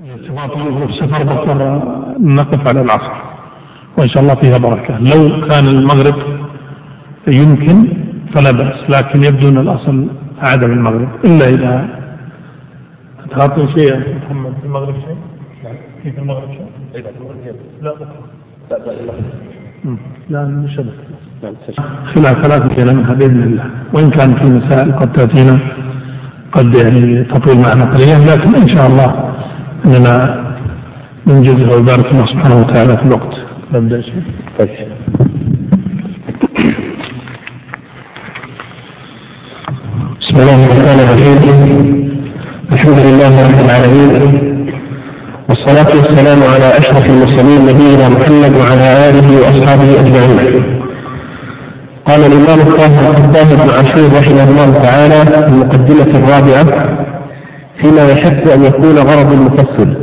ارتباط سفر بكر نقف على العصر وإن شاء الله فيها بركة. لو كان المغرب يمكن فلا بأس، لكن يبدو أن الأصل عدم المغرب، إلا إذا تعطي شيء محمد في المغرب شيء. في المغرب شيء؟ لا بكرة. لا نشبه خلافات كلامها بإذن الله، وإن كان في مسائل قد تأتينا قد يعني تطول معنا قليلا، لكن إن شاء الله أننا ننجزها ويبارك الله سبحانه وتعالى في الوقت. نبدأ شيء. بسم الله الرحمن الرحيم. الحمد لله رب العالمين، والصلاة والسلام على أشرف المرسلين نبينا محمد وعلى آله وأصحابه أجمعين. قال الإمام الطاهر بن عاشور رحمه الله تعالى في المقدمة الرابعة فيما يحق أن يكون غرض المفسر،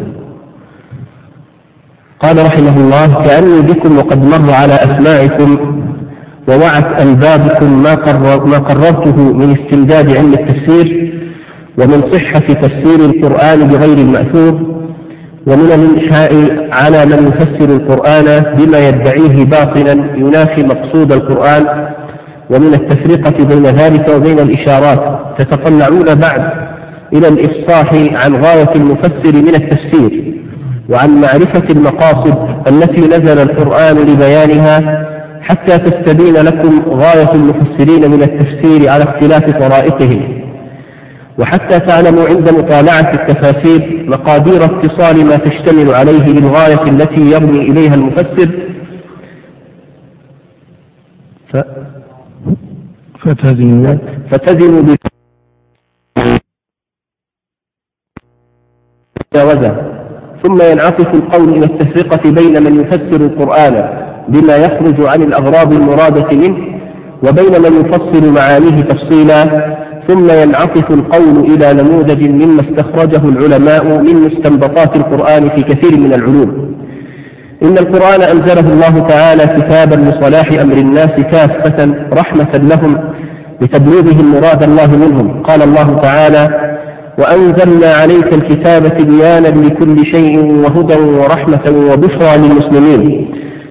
قال رحمه الله: كأني بكم وقد مر على أسماعكم ووعت ألبابكم ما قررته من استمداد علم التفسير ومن صحة تفسير القرآن بغير المأثور، ومن الإلحاء على من يفسر القرآن بما يدعيه باطلا ينافي مقصود القرآن، ومن التفرقة بين ذلك وبين الإشارات. تتطلعون بعد إلى الإفصاح عن غاية المفسر من التفسير، وعن معرفة المقاصد التي نزل القرآن لبيانها، حتى تستبين لكم غاية المفسرين من التفسير على اختلاف طرائقهم، وحتى تعلموا عند مطالعة التفاسير مقادير اتصال ما تشتمل عليه للغاية التي يرمي إليها المفسر. فتزنوا بجاوزة. ثم ينعطف القول إلى التفرقة بين من يفسر القرآن بما يخرج عن الأغراض المرادة منه وبين من يفصل معانيه تفصيلا. ثم ينعطف القول إلى نموذج مما استخرجه العلماء من مستنبطات القرآن في كثير من العلوم. إن القرآن أنزله الله تعالى كتابا لصلاح أمر الناس كافة رحمة لهم بتبليغهم مراد الله منهم. قال الله تعالى: وأنزلنا عليك الكتاب تبيانا لكل شيء وهدى ورحمة وبشرى للمسلمين.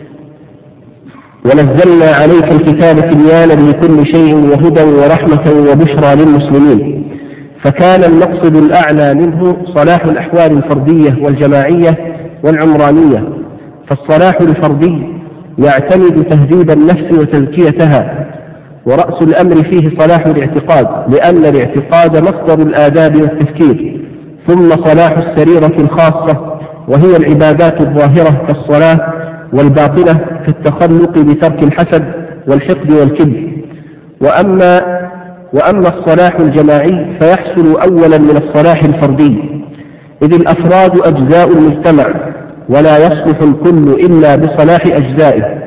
ونزلنا عليك الكتاب تبيانا لكل شيء وهدى ورحمة وبشرى للمسلمين. فكان المقصد الأعلى منه صلاح الأحوال الفردية والجماعية والعمرانية. فالصلاح الفردي يعتمد تهذيب النفس وتزكيتها، ورأس الأمر فيه صلاح الاعتقاد، لأن الاعتقاد مصدر الآداب والتفكير. ثم صلاح السريرة الخاصة، وهي العبادات الظاهرة كالصلاة، والباطنة كالتخلق بترك الحسد والحقد والكبر. وأما الصلاح الجماعي فيحصل أولا من الصلاح الفردي، إذ الأفراد أجزاء المجتمع، ولا يصلح الكل إلا بصلاح أجزائه.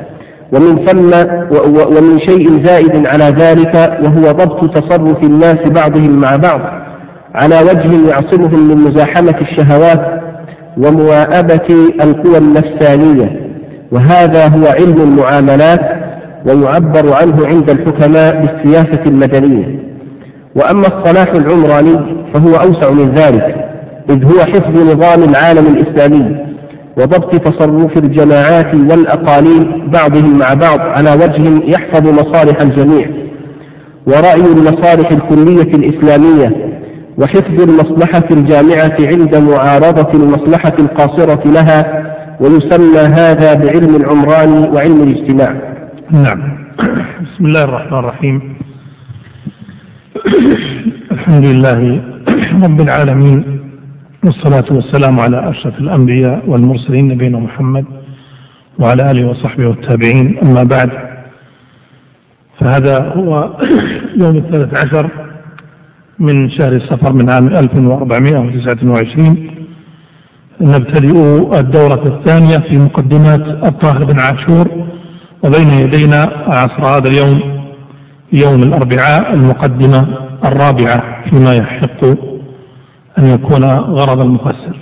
ومن شيء زائد على ذلك، وهو ضبط تصرف الناس بعضهم مع بعض على وجه يعصمهم من مزاحمة الشهوات ومواءبة القوى النفسانية، وهذا هو علم المعاملات، ويعبر عنه عند الحكماء بالسياسة المدنية. وأما الصلاح العمراني فهو أوسع من ذلك، إذ هو حفظ نظام العالم الإسلامي وضبط تصرف الجماعات والأقاليم بعضهم مع بعض على وجه يحفظ مصالح الجميع، ورأي المصالح الكلية الإسلامية، وحفظ المصلحة الجامعة عند معارضة المصلحة القاصرة لها. ويسمى هذا بعلم العمران وعلم الاجتماع. نعم. بسم الله الرحمن الرحيم. الحمد لله رب العالمين، والصلاة والسلام على أشرف الأنبياء والمرسلين نبينا محمد وعلى آله وصحبه والتابعين. أما بعد، فهذا هو يوم 13 من شهر الصفر من عام 1429. نبتدئ الدورة الثانية في مقدمات الطاهر بن عاشور، وبين يدينا عصر هذا اليوم يوم الأربعاء المقدمة الرابعة فيما يحق أن يكون غرض المفسر.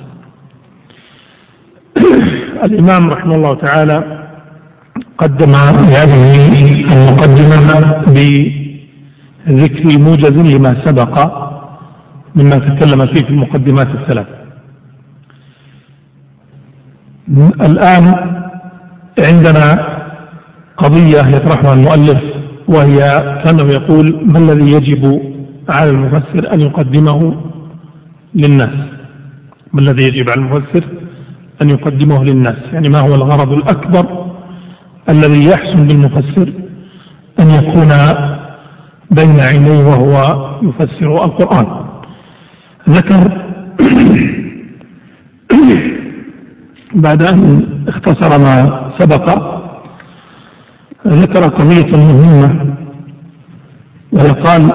الإمام رحمه الله تعالى قدم هذه المقدمة بذكر موجز لما سبق مما تكلم فيه في المقدمات الثلاث. الآن عندنا قضية يطرحها المؤلف، وهي كانه يقول: ما الذي يجب على المفسر أن يقدمه للناس؟ ما الذي يجب على المفسر أن يقدمه للناس؟ يعني ما هو الغرض الأكبر الذي يحسن بالمفسر أن يكون بين عينيه وهو يفسر القرآن؟ ذكر بعد أن اختصر ما سبق، ذكر قضية مهمة، ويقال: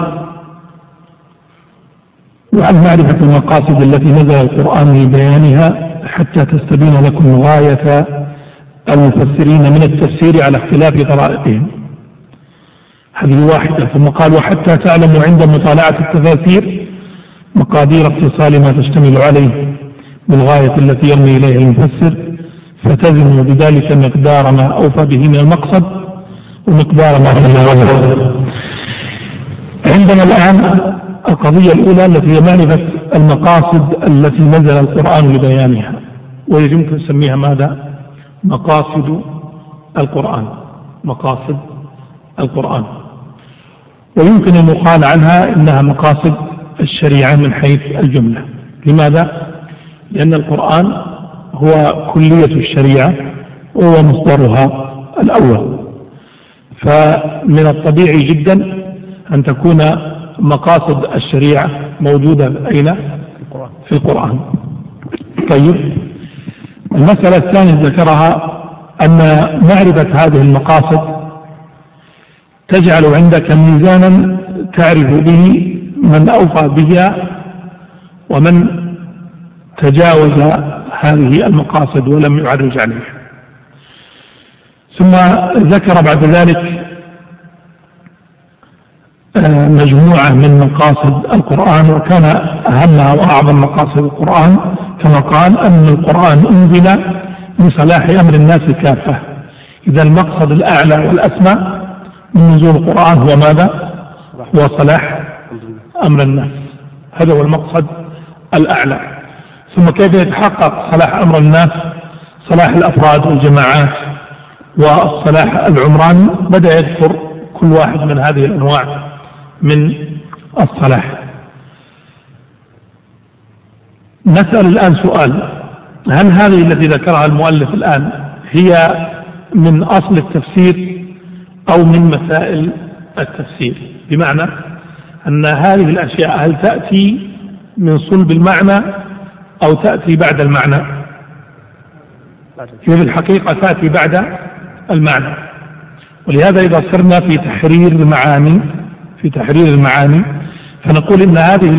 وعن معرفة المقاصد التي نزل القرآن لبيانها حتى تستبين لكم غاية المفسرين من التفسير على اختلاف طرائقهم. هذه واحدة. ثم قال: وحتى تعلموا عند مطالعة التفاسير مقادير اتصال ما تشتمل عليه بالغاية التي يرمي إليها المفسر، فتزنوا بذلك مقدار ما أوفى به من المقصد ومقدار ما هو. عندنا الآن القضية الأولى التي هي معرفة المقاصد التي نزل القرآن لبيانها، ويمكن نسميها ماذا؟ مقاصد القرآن. مقاصد القرآن. ويمكن أن يقال عنها إنها مقاصد الشريعة من حيث الجملة. لماذا؟ لأن القرآن هو كلية الشريعة وهو مصدرها الأول، فمن الطبيعي جدا أن تكون مقاصد الشريعة موجودة أين؟ في القرآن. طيب، المسألة الثانية ذكرها أن معرفة هذه المقاصد تجعل عندك ميزانا تعرف به من أوفى بها ومن تجاوز هذه المقاصد ولم يعرج عليها. ثم ذكر بعد ذلك مجموعة من مقاصد القرآن، وكان أهمها وأعظم مقاصد القرآن كما قال أن القرآن أنزل لصلاح أمر الناس كافة. إذا المقصد الأعلى والأسمى من نزول القرآن هو ماذا؟ هو صلاح أمر الناس. هذا هو المقصد الأعلى. ثم كيف يتحقق صلاح أمر الناس؟ صلاح الأفراد والجماعات والصلاح العمراني. بدأ يذكر كل واحد من هذه الأنواع من الصلاح. نسأل الآن سؤال: هل هذه التي ذكرها المؤلف الآن هي من أصل التفسير أو من مسائل التفسير؟ بمعنى أن هذه الأشياء هل تأتي من صلب المعنى أو تأتي بعد المعنى؟ هي في الحقيقة تأتي بعد المعنى. ولهذا إذا صرنا في تحرير المعاني فنقول إن هذه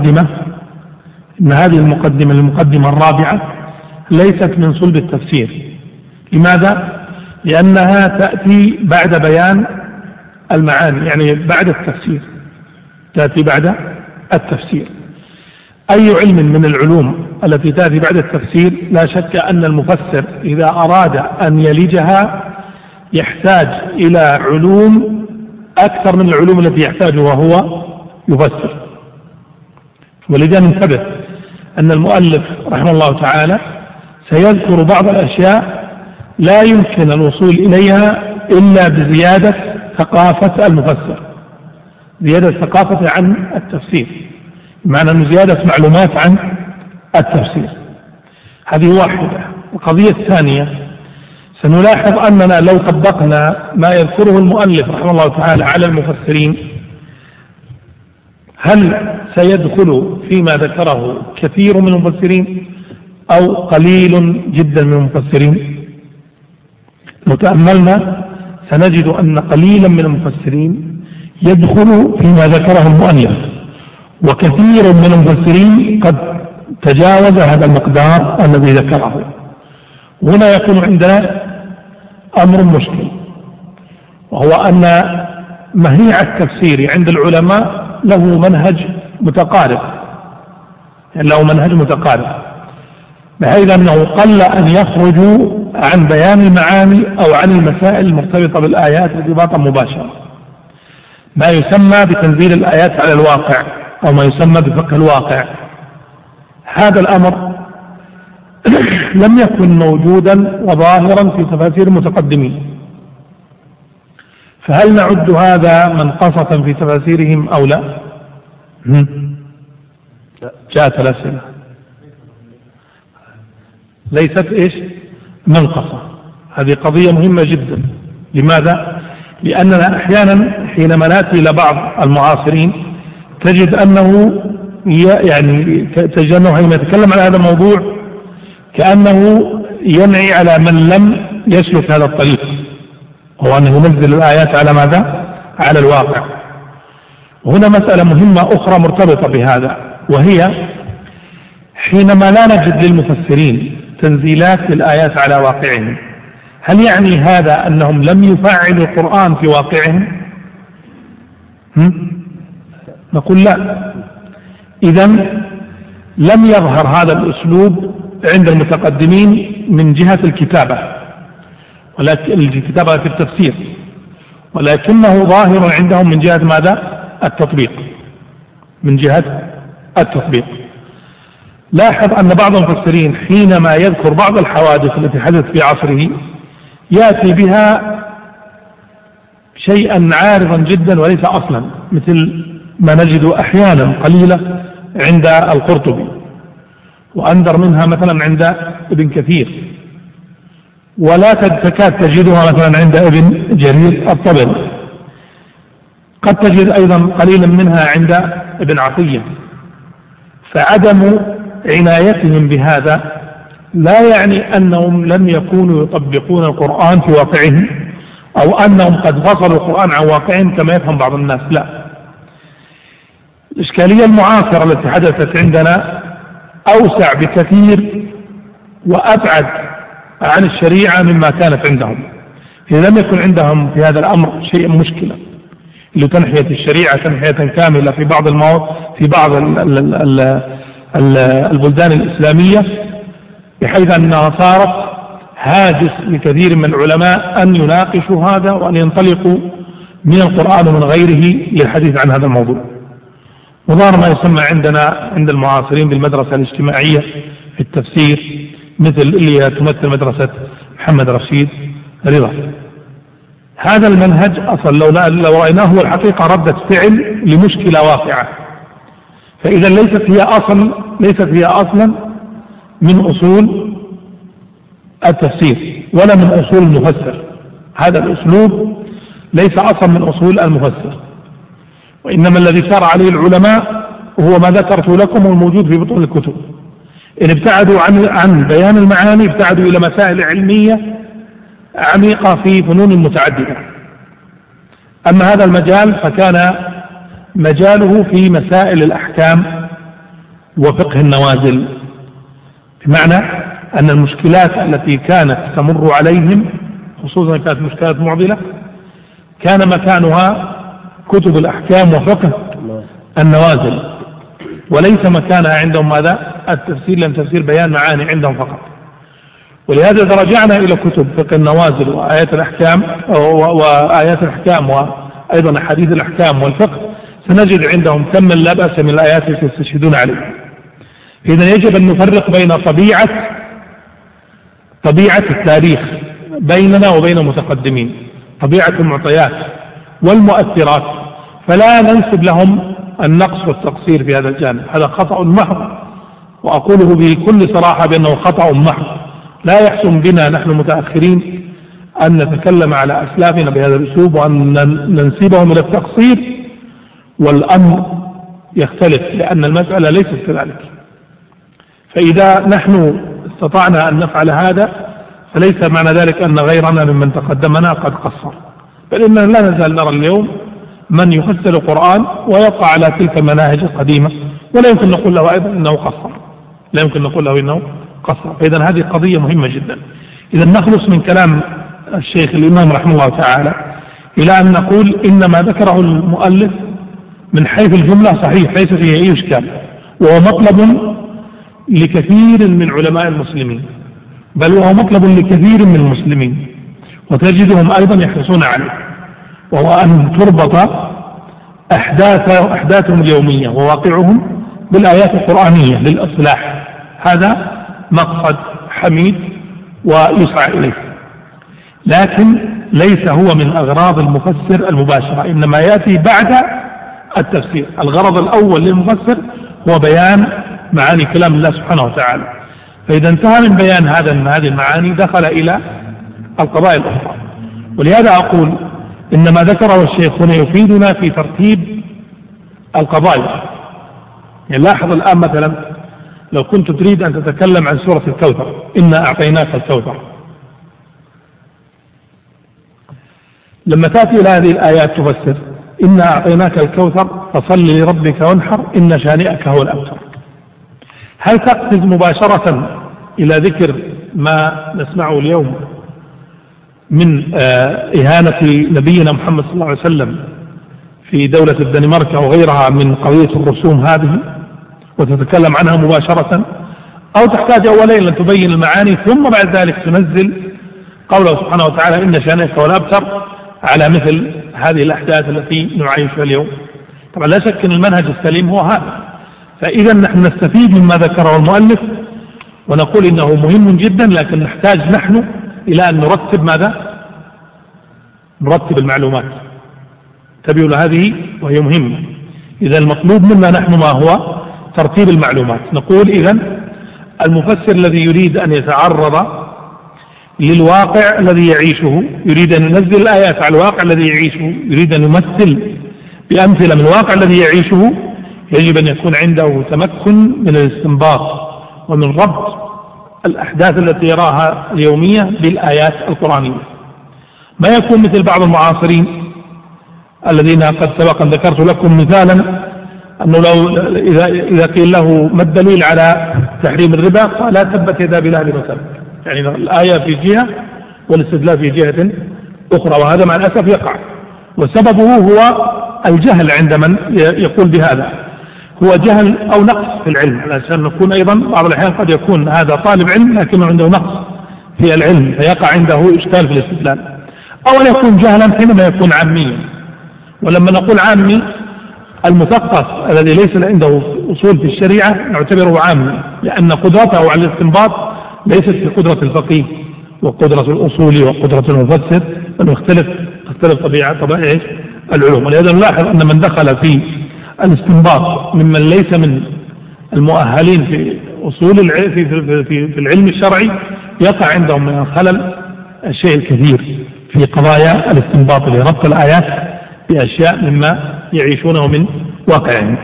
المقدمة الرابعة ليست من صلب التفسير. لماذا؟ لأنها تأتي بعد بيان المعاني، يعني بعد التفسير، تأتي بعد التفسير. أي علم من العلوم التي تأتي بعد التفسير لا شك أن المفسر إذا أراد أن يلجها يحتاج إلى علوم أكثر من العلوم التي يحتاجها وهو يفسر. ولذا ننتبه أن المؤلف رحمه الله تعالى سيذكر بعض الأشياء لا يمكن الوصول إليها إلا بزيادة ثقافة المفسر، زيادة ثقافة عن التفسير، بمعنى أن زيادة معلومات عن التفسير. هذه واحدة. القضية الثانية، سنلاحظ أننا لو طبقنا ما يذكره المؤلف رحمه الله تعالى على المفسرين، هل سيدخل فيما ذكره كثير من المفسرين أو قليل جدا من المفسرين؟ لو تأملنا سنجد أن قليلا من المفسرين يدخل فيما ذكره المؤلف، وكثير من المفسرين قد تجاوز هذا المقدار الذي ذكره. هنا يكون عندنا أمر مشكل، وهو أن مهيع التفسير عند العلماء له منهج متقارب، بحيث أنه قل أن يخرجوا عن بيان المعاني أو عن المسائل المرتبطة بالآيات ارتباطا مباشرا، ما يسمى بتنزيل الآيات على الواقع أو ما يسمى بفقه الواقع. هذا الأمر لم يكن موجودا وظاهرا في تفاسير المتقدمين، فهل نعد هذا منقصة في تفاسيرهم أو لا؟ جاءت الأسئلة ليست إيش منقصة. هذه قضية مهمة جدا. لماذا؟ لأننا أحيانا حينما نأتي إلى بعض المعاصرين تجد أنه حينما يتكلم على هذا الموضوع كأنه ينعي على من لم يسلك هذا الطريق، هو أنه ينزل الآيات على ماذا؟ على الواقع. هنا مسألة مهمة أخرى مرتبطة بهذا، وهي حينما لا نجد للمفسرين تنزيلات للآيات على واقعهم، هل يعني هذا أنهم لم يفعلوا القرآن في واقعهم؟ نقول لا. إذن لم يظهر هذا الأسلوب عند المتقدمين من جهة الكتابة، ولكن الكتابة في التفسير، ولكنه ظاهر عندهم من جهة ماذا؟ التطبيق. من جهة التطبيق. لاحظ أن بعض المفسرين حينما يذكر بعض الحوادث التي حدثت في عصره يأتي بها شيئا عارضا جدا وليس أصلا، مثل ما نجد أحيانا قليلة عند القرطبي، وأنذر منها مثلا عند ابن كثير، ولا تكاد تجدها مثلا عند ابن جرير الطبري. قد تجد أيضا قليلا منها عند ابن عطية. فعدم عنايتهم بهذا لا يعني أنهم لم يكونوا يطبقون القرآن في واقعهم، أو أنهم قد فصلوا القرآن عن واقعهم كما يفهم بعض الناس. لا، الإشكالية المعاصرة التي حدثت عندنا أوسع بكثير وأبعد عن الشريعة مما كانت عندهم. إذا لم يكن عندهم في هذا الأمر شيء مشكلة لتنحية الشريعة تنحية كاملة في بعض في بعض البلدان الإسلامية، بحيث أنها صارت هاجس لكثير من العلماء أن يناقشوا هذا وأن ينطلقوا من القرآن ومن غيره للحديث عن هذا الموضوع. وظهر ما يسمى عندنا عند المعاصرين بالمدرسة الاجتماعية في التفسير، مثل اللي تمثل مدرسة محمد رشيد رضا. هذا المنهج أصلا لو رأيناه هو الحقيقة ردة فعل لمشكلة واقعة، فإذا ليست هي أصلا من أصول التفسير ولا من أصول المفسر. هذا الأسلوب ليس أصلا من أصول المفسر، وإنما الذي سار عليه العلماء هو ما ذكرت لكم والموجود في بطون الكتب. إن ابتعدوا عن بيان المعاني ابتعدوا إلى مسائل علمية عميقة في فنون متعددة. أما هذا المجال فكان مجاله في مسائل الأحكام وفقه النوازل، بمعنى أن المشكلات التي كانت تمر عليهم خصوصا كانت مشكلات معضلة كان مكانها كتب الأحكام وفقه النوازل، وليس مكانها عندهم ماذا؟ التفسير، لأن تفسير بيان معاني عندهم فقط. ولهذا إذا رجعنا إلى كتب فقه النوازل وآيات الأحكام وأيضا أحاديث الأحكام والفقه سنجد عندهم كما لا بأس من الآيات التي يستشهدون عليها. إذن يجب أن نفرق بين طبيعة التاريخ بيننا وبين المتقدمين، طبيعة المعطيات والمؤثرات، فلا ننسب لهم النقص والتقصير في هذا الجانب. هذا خطأ محض، وأقوله بكل صراحة بأنه خطأ محض. لا يحسن بنا نحن المتأخرين أن نتكلم على أسلافنا بهذا الأسلوب وأن ننسبهم إلى التقصير، والأمر يختلف لأن المسألة ليست كذلك. فإذا نحن استطعنا أن نفعل هذا فليس معنى ذلك أن غيرنا ممن تقدمنا قد قصر، بل إننا لا نزال نرى اليوم من يفسر القرآن ويبقى على تلك المناهج القديمة، ولا يمكن نقول له أيضا إنه قصر، لا يمكن نقول له إنه قصر. فإذا هذه قضية مهمة جدا. إذا نخلص من كلام الشيخ الإمام رحمه الله تعالى إلى أن نقول إن ما ذكره المؤلف من حيث الجملة صحيح، ليس فيه أي إشكال، وهو مطلب لكثير من علماء المسلمين، بل وهو مطلب لكثير من المسلمين، وتجدهم أيضا يحرصون عليه، وهو أن تربط أحداثهم اليومية وواقعهم بالآيات القرآنية للإصلاح. هذا مقصد حميد ويسعى إليه، لكن ليس هو من أغراض المفسر المباشرة، إنما يأتي بعد التفسير. الغرض الأول للمفسر هو بيان معاني كلام الله سبحانه وتعالى، فإذا انتهى من بيان هذه المعاني دخل إلى القضايا الأخرى. ولهذا أقول إن ما ذكره الشيخ هنا يفيدنا في ترتيب القضايا. يعني لاحظ الآن مثلا لو كنت تريد أن تتكلم عن سورة الكوثر، إنا أعطيناك الكوثر، لما تأتي إلى هذه الآيات تفسر إنا أعطيناك الكوثر فصل لربك وانحر إن شانئك هو الأبتر، هل تقفز مباشرة إلى ذكر ما نسمعه اليوم من إهانة نبينا محمد صلى الله عليه وسلم في دولة الدنمارك أو غيرها من قضية الرسوم هذه وتتكلم عنها مباشرة، أو تحتاج أولا أن تبين المعاني ثم بعد ذلك تنزل قوله سبحانه وتعالى إن شانئك هو الأبتر على مثل هذه الأحداث التي نعيشها اليوم؟ طبعا لا شك أن المنهج السليم هو هذا. فإذا نحن نستفيد مما ذكره المؤلف ونقول إنه مهم جدا، لكن نحتاج نحن إلى أن نرتب ماذا؟ نرتب المعلومات. تبيوا هذه وهي مهمة. إذا المطلوب منا نحن ما هو؟ ترتيب المعلومات. نقول إذا المفسر الذي يريد أن يتعرض للواقع الذي يعيشه، يريد أن ينزل الآيات على الواقع الذي يعيشه، يريد أن يمثل بأمثلة من الواقع الذي يعيشه، يجب أن يكون عنده تمكن من الاستنباط ومن ربط الأحداث التي يراها اليومية بالآيات القرآنية. ما يكون مثل بعض المعاصرين الذين قد سبقا ذكرت لكم مثالا أنه لو إذا قيل له ما الدليل على تحريم الربا قال لا تبت يدا بلهب وتب، يعني الآية في جهة والاستدلال في جهة أخرى، وهذا مع الأسف يقع، وسببه هو الجهل عند من يقول بهذا، هو جهل أو نقص في العلم، علشان نكون أيضا بعض الأحيان قد يكون هذا طالب علم لكنه عنده نقص في العلم فيقع عنده إشكال في الاستدلال، أو أن يكون جهلا حينما يكون عاميا. ولما نقول عامي المثقف الذي ليس عنده أصول في الشريعة نعتبره عامي، لأن قدرته على الاستنباط ليست في قدرة الفقيه وقدرة الأصولي وقدرة المفسر، بل تختلف طبيعة العلوم. ولهذا نلاحظ أن من دخل في الاستنباط ممن ليس من المؤهلين في أصول في العلم الشرعي يقع عندهم من الخلل الشيء الكثير في قضايا الاستنباط لربط الآيات بأشياء مما يعيشونه من واقعهم.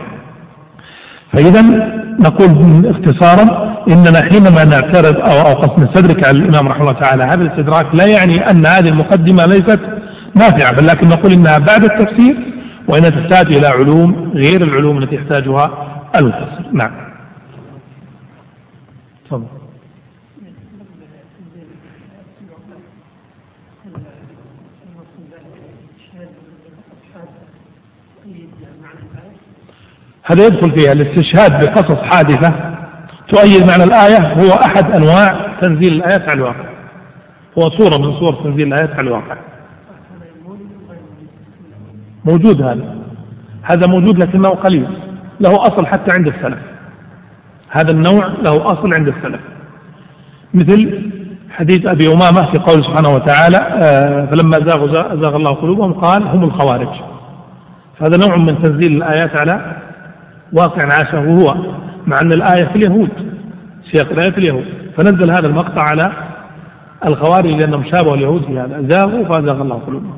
فإذا نقول اختصارا إننا حينما نعترض أو قد نستدرك على الإمام رحمه الله تعالى هذا الاستدراك لا يعني أن هذه المقدمة ليست نافعة، بل لكن نقول إنها بعد التفسير وإنها تحتاج إلى علوم غير العلوم التي يحتاجها المفسر. نعم. تفضل. هذا يدخل فيها الاستشهاد بقصص حادثة تؤيد معنى الآية، هو أحد أنواع تنزيل الآيات على الواقع، هو صورة من صور تنزيل الآيات على الواقع. موجود هذا موجود لكنه قليل، له أصل حتى عند السلف، هذا النوع له أصل عند السلف، مثل حديث أبي أمامة في قول سبحانه وتعالى فلما زاغ الله قلوبهم قال هم الخوارج. هذا نوع من تنزيل الآيات على واقع عاشه هو، مع أن الآية في اليهود، سياق الآية في اليهود، فنزل هذا المقطع على الخوارج لأنهم شابهوا اليهود في هذا، زاغوا فزاغ الله قلوبهم.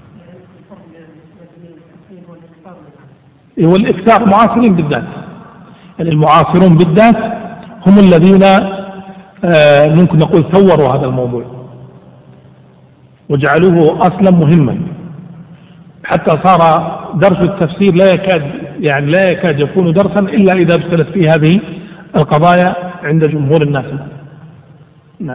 والإكثار معاصرين بالذات، يعني المعاصرون بالذات هم الذين ممكن نقول ثوروا هذا الموضوع وجعلوه أصلا مهما، حتى صار درس التفسير لا يكاد يكون درسا إلا إذا ابتلت فيه هذه القضايا عند جمهور الناس. نعم.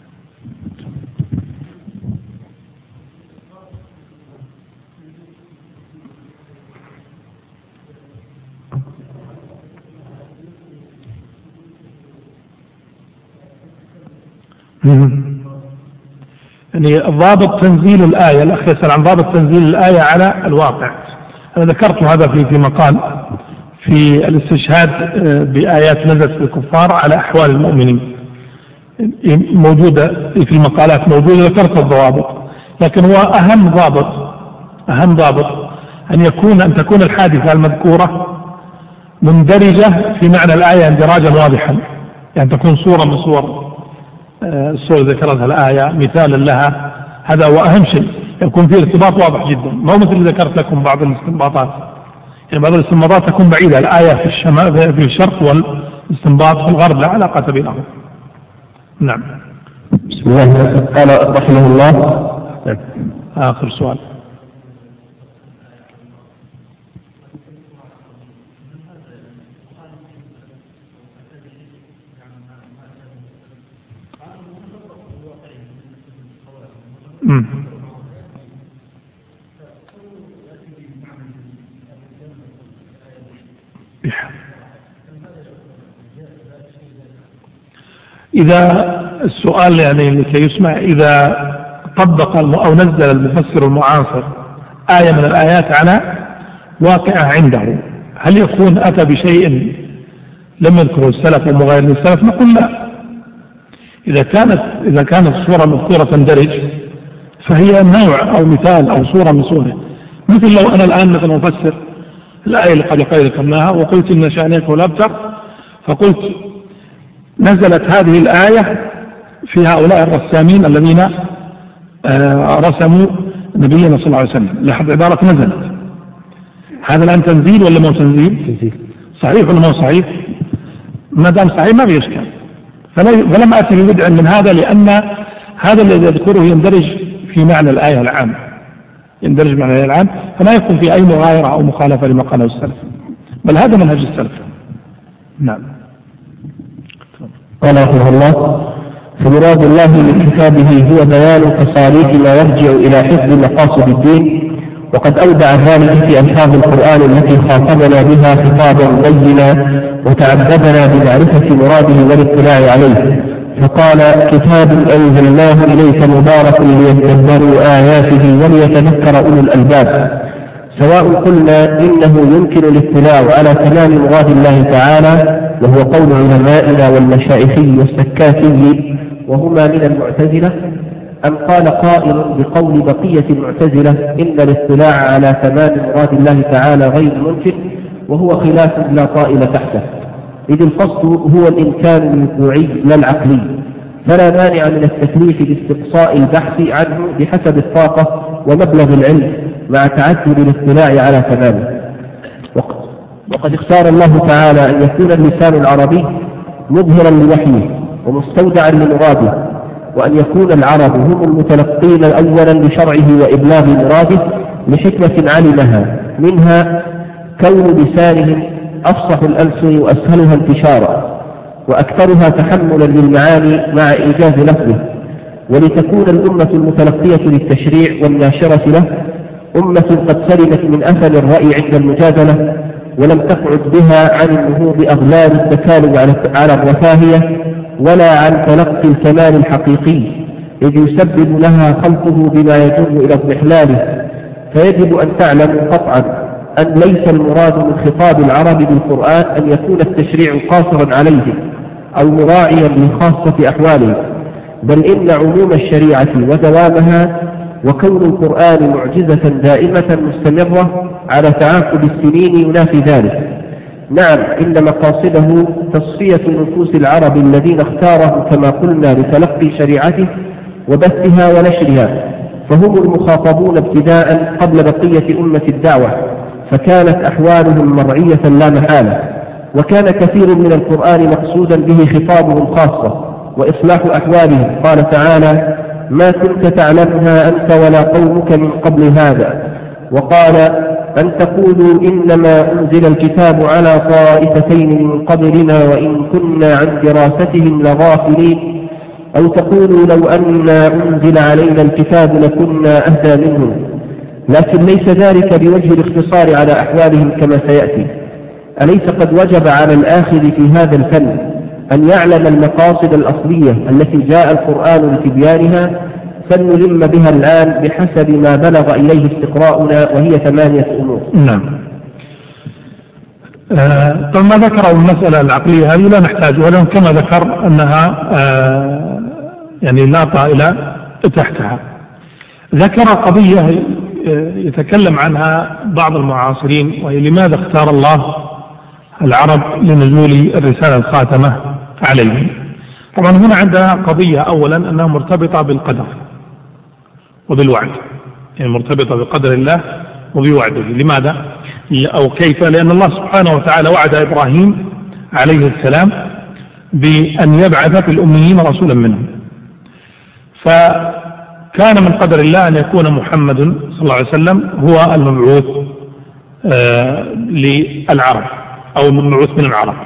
يعني ضابط تنزيل الآية، الأخ يسأل عن ضابط تنزيل الآية على الواقع. أنا ذكرت هذا في مقال في الاستشهاد بآيات نزلت في الكفار على أحوال المؤمنين. موجودة في المقالات، موجودة، ذكرت الضوابط، لكن هو أهم ضابط أن تكون الحادثة المذكورة مندرجة في معنى الآية اندراجا واضحا، يعني تكون صورة من صور الصورة ذكرتها الآية مثالا لها، هذا هو أهم شيء، يكون فيه ارتباط واضح جدا، ما مثل اللي ذكرت لكم بعض الاستنباطات، يعني بعض الاستنباطات تكون بعيدة، الآية في الشرق والاستنباط في الغرب لا علاقة بينهم. نعم. بسم الله. قال رحمه الله. آخر سؤال. إذا السؤال يعني لكي يسمع، إذا طبق أو نزل المفسر المعاصر آية من الآيات على واقعة عنده، هل يكون أتى بشيء لم يذكره السلف ومغير للسلف؟ نقول لا. إذا كانت الصورة مذكورة تندرج فهي نوع أو مثال أو صورة من صوره، مثل لو أنا الآن مثلا أفسر الآية اللي قبل قليل ذكرناها وقلت إن شأنك والأبتر، فقلت نزلت هذه الآية في هؤلاء الرسامين الذين رسموا نبينا صلى الله عليه وسلم، لاحظ عبارة نزلت، هذا الآن تنزيل ولا مو تنزيل؟ صحيح ولا مو صحيح؟ ما دام صحيح ما في إشكال، فلم أتي ببدع من هذا، لأن هذا الذي يذكره يندرج في معنى الآية العام، يندرج معنى الآية العام، فلا يكون في أي مغايرة أو مخالفة لما قاله السلف، بل هذا منهج السلف. نعم. قال رحمه الله: فمراد الله من كتابه هو بيان تصاريح ما يرجع إلى حفظ مقاصد الدين، وقد أودع ذلك في ألفاظ القرآن التي خاطبنا بها خطابا بينا وتعبدنا بمعرفة مراده والاطلاع عليه، فقال: كتاب أنزلناه إليك مبارك ليدبروا آياته وليتذكر أولو الألباب. سواء قلنا إنه يمكن الاطلاع على تمام مراد الله تعالى، وهو قول علمائنا والمشائخي والسكاتي وهما من المعتزلة، أم قال قائل بقول بقية المعتزلة إن الاطلاع على تمام مراد الله تعالى غير ممكن، وهو خلاف لا طائل تحته، إذ القصد هو الإمكان الوقوعي لا العقلي، فلا مانع من التكليف باستقصاء البحث عنه بحسب الطاقة ومبلغ العلم مع تعذر الاطلاع على تمامه. وقد اختار الله تعالى أن يكون اللسان العربي مظهرا لوحيه ومستودعا لمراده، وأن يكون العرب هم المتلقين أولا لشرعه وإبلاغ مراده لحكمة علمها، منها كون لسانهم أفصح الألسن وأسهلها انتشارا وأكثرها تحملا للمعاني مع إيجاز لفظه، ولتكون الأمة المتلقية للتشريع والناشرة له أمة قد سلمت من أثر الرأي عند المجادلة، ولم تقعد بها عن النهوض أغلال التكالب على الرفاهية ولا عن تلقي الكمال الحقيقي، إذ يسبب لها خلقه بما يجر إلى اضمحلاله. فيجب أن تعلم قطعا أن ليس المراد من خطاب العرب بالقرآن أن يكون التشريع قاصرا عليه أو مراعيا لخاصة أحواله، بل إن عموم الشريعة ودوامها وكون القرآن معجزة دائمة مستمرة على تعاقب السنين ينافي ذلك. نعم، إن مقاصده تصفية نفوس العرب الذين اختارهم كما قلنا لتلقي شريعته وبثها ونشرها، فهم المخاطبون ابتداء قبل بقية أمة الدعوة، فكانت أحوالهم مرعية لا محالة، وكان كثير من القرآن مقصودا به خطابهم خاصة وإصلاح أحوالهم. قال تعالى: ما كنت تعلمها أنت ولا قومك من قبل هذا. وقال: أن تقولوا إنما أنزل الكتاب على طائفتين من قبلنا وإن كنا عن دراستهم لغافلين. أو تقولوا لو أن أنزل علينا الكتاب لكنا أهدى منهم. لكن ليس ذلك بوجه الاختصار على أحوالهم كما سيأتي. أليس قد وجب على الآخذ في هذا الفن أن يعلم المقاصد الأصلية التي جاء القرآن لتبيانها، فلنلم بها الآن بحسب ما بلغ إليه استقراؤنا، وهي 8 أمور. نعم. طبعا ما ذكروا المسألة العقلية هذه لا نحتاج، ولكن كما ذكر أنها يعني لا طائلة تحتها. ذكر قضية يتكلم عنها بعض المعاصرين، وهي لماذا اختار الله العرب لنزول الرسالة الخاتمة عليهم. طبعا هنا عندنا قضية أولا أنها مرتبطة بالقدر وبالوعد، يعني مرتبطة بقدر الله وبوعده. لماذا أو كيف؟ لأن الله سبحانه وتعالى وعد إبراهيم عليه السلام بأن يبعث في الأميين رسولا منهم، فكان من قدر الله أن يكون محمد صلى الله عليه وسلم هو المبعوث للعرب أو المبعوث من العرب.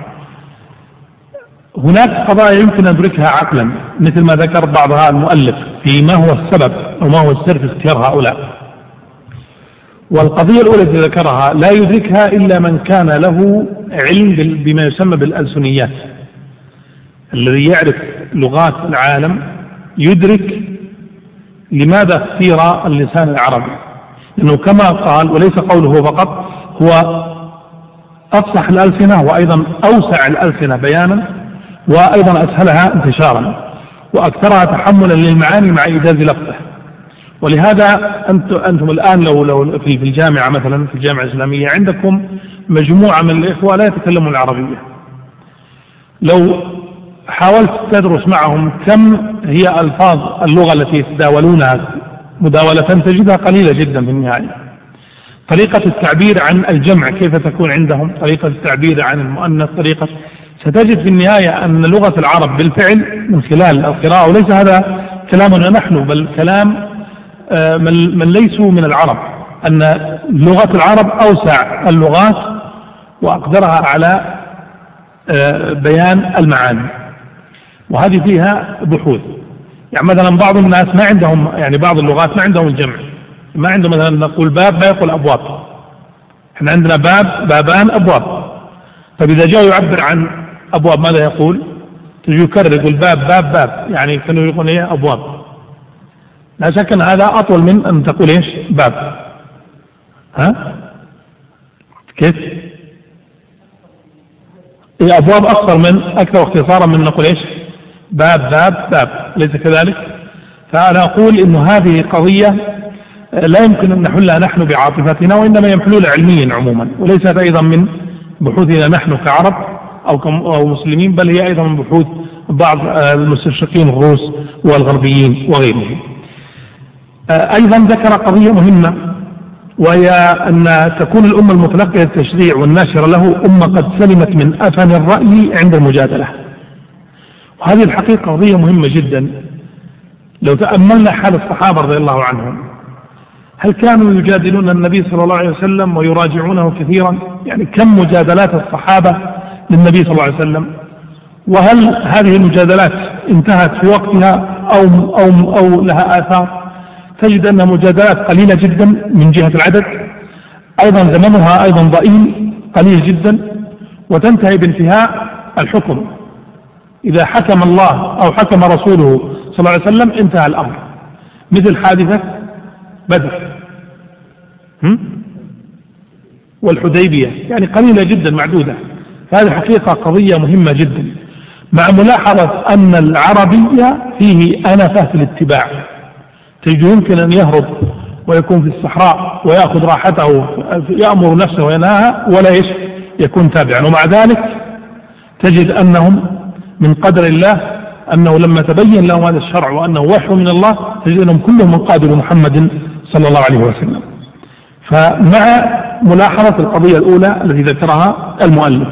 هناك قضايا يمكن أن ندركها عقلا، مثل ما ذكر بعضها المؤلف في ما هو السبب أو ما هو السر في اختيار هؤلاء. والقضية الأولى التي ذكرها لا يدركها إلا من كان له علم بما يسمى بالألسنيات، الذي يعرف لغات العالم يدرك لماذا اختير اللسان العربي، لأنه كما قال وليس قوله فقط، هو أفصح الألسنة وأيضا أوسع الألسنة بيانا وأيضا أسهلها انتشارا وأكثرها تحملا للمعاني مع إيجاز لفظه. ولهذا أنتم الآن لو في الجامعة مثلا في الجامعة الإسلامية عندكم مجموعة من الإخوة لا يتكلمون العربية، لو حاولت تدرس معهم كم هي ألفاظ اللغة التي يتداولونها مداولة تجدها قليلة جدا في النهاية. طريقة التعبير عن الجمع كيف تكون عندهم، طريقة التعبير عن المؤنث، ستجد في النهاية أن لغة العرب بالفعل من خلال القراءة، وليس هذا كلامنا نحن بل كلام من ليسوا من العرب، أن لغة العرب أوسع اللغات وأقدرها على بيان المعاني، وهذه فيها بحوث. يعني مثلا بعض الناس ما عندهم، يعني بعض اللغات ما عندهم الجمع، ما عندهم مثلا نقول باب ما يقول أبواب، احنا عندنا باب بابان أبواب. طيب إذا جاء يعبر عن أبواب ماذا يقول؟ تجي يكرر يقول باب باب باب، يعني كانوا يقولون إيه أبواب. لا شك أن هذا أطول من أن تقول إيش باب. ها كيف؟ إيه أبواب أكثر اختصارا من نقول إيش باب باب باب، ليس كذلك؟ فأنا أقول إنه هذه قضية لا يمكن أن نحلها نحن بعاطفتنا، وإنما يحلونها علميا عموما، وليست أيضا من بحوثنا نحن كعرب أو مسلمين، بل هي أيضا من بحوث بعض المستشرقين الروس والغربيين وغيرهم. أيضا ذكر قضية مهمة، وهي أن تكون الأمة المتلقية التشريع والناشرة له أمة قد سلمت من أفن الرأي عند المجادلة. وهذه الحقيقة قضية مهمة جدا. لو تأملنا حال الصحابة رضي الله عنهم، هل كانوا يجادلون النبي صلى الله عليه وسلم ويراجعونه كثيرا؟ يعني كم مجادلات الصحابة للنبي صلى الله عليه وسلم؟ وهل هذه المجادلات انتهت في وقتها أو لها آثار؟ تجد أنها مجادلات قليلة جدا من جهة العدد، أيضا زمنها أيضا ضئيل قليل جدا، وتنتهي بانتهاء الحكم. إذا حكم الله أو حكم رسوله صلى الله عليه وسلم انتهى الأمر، مثل حادثة بدر والحديبية، يعني قليلة جدا معدودة. هذه حقيقة قضية مهمة جدا، مع ملاحظة أن العربية فيه أنفة في الاتباع، تجد يمكن أن يهرب ويكون في الصحراء ويأخذ راحته، يأمر نفسه وينهاها ولا يكون تابعا، ومع ذلك تجد أنهم من قدر الله أنه لما تبين لهم هذا الشرع وأنه وحي من الله، تجد أنهم كلهم منقادوا لمحمد صلى الله عليه وسلم. فمع ملاحظة القضية الأولى التي ذكرها المؤلف،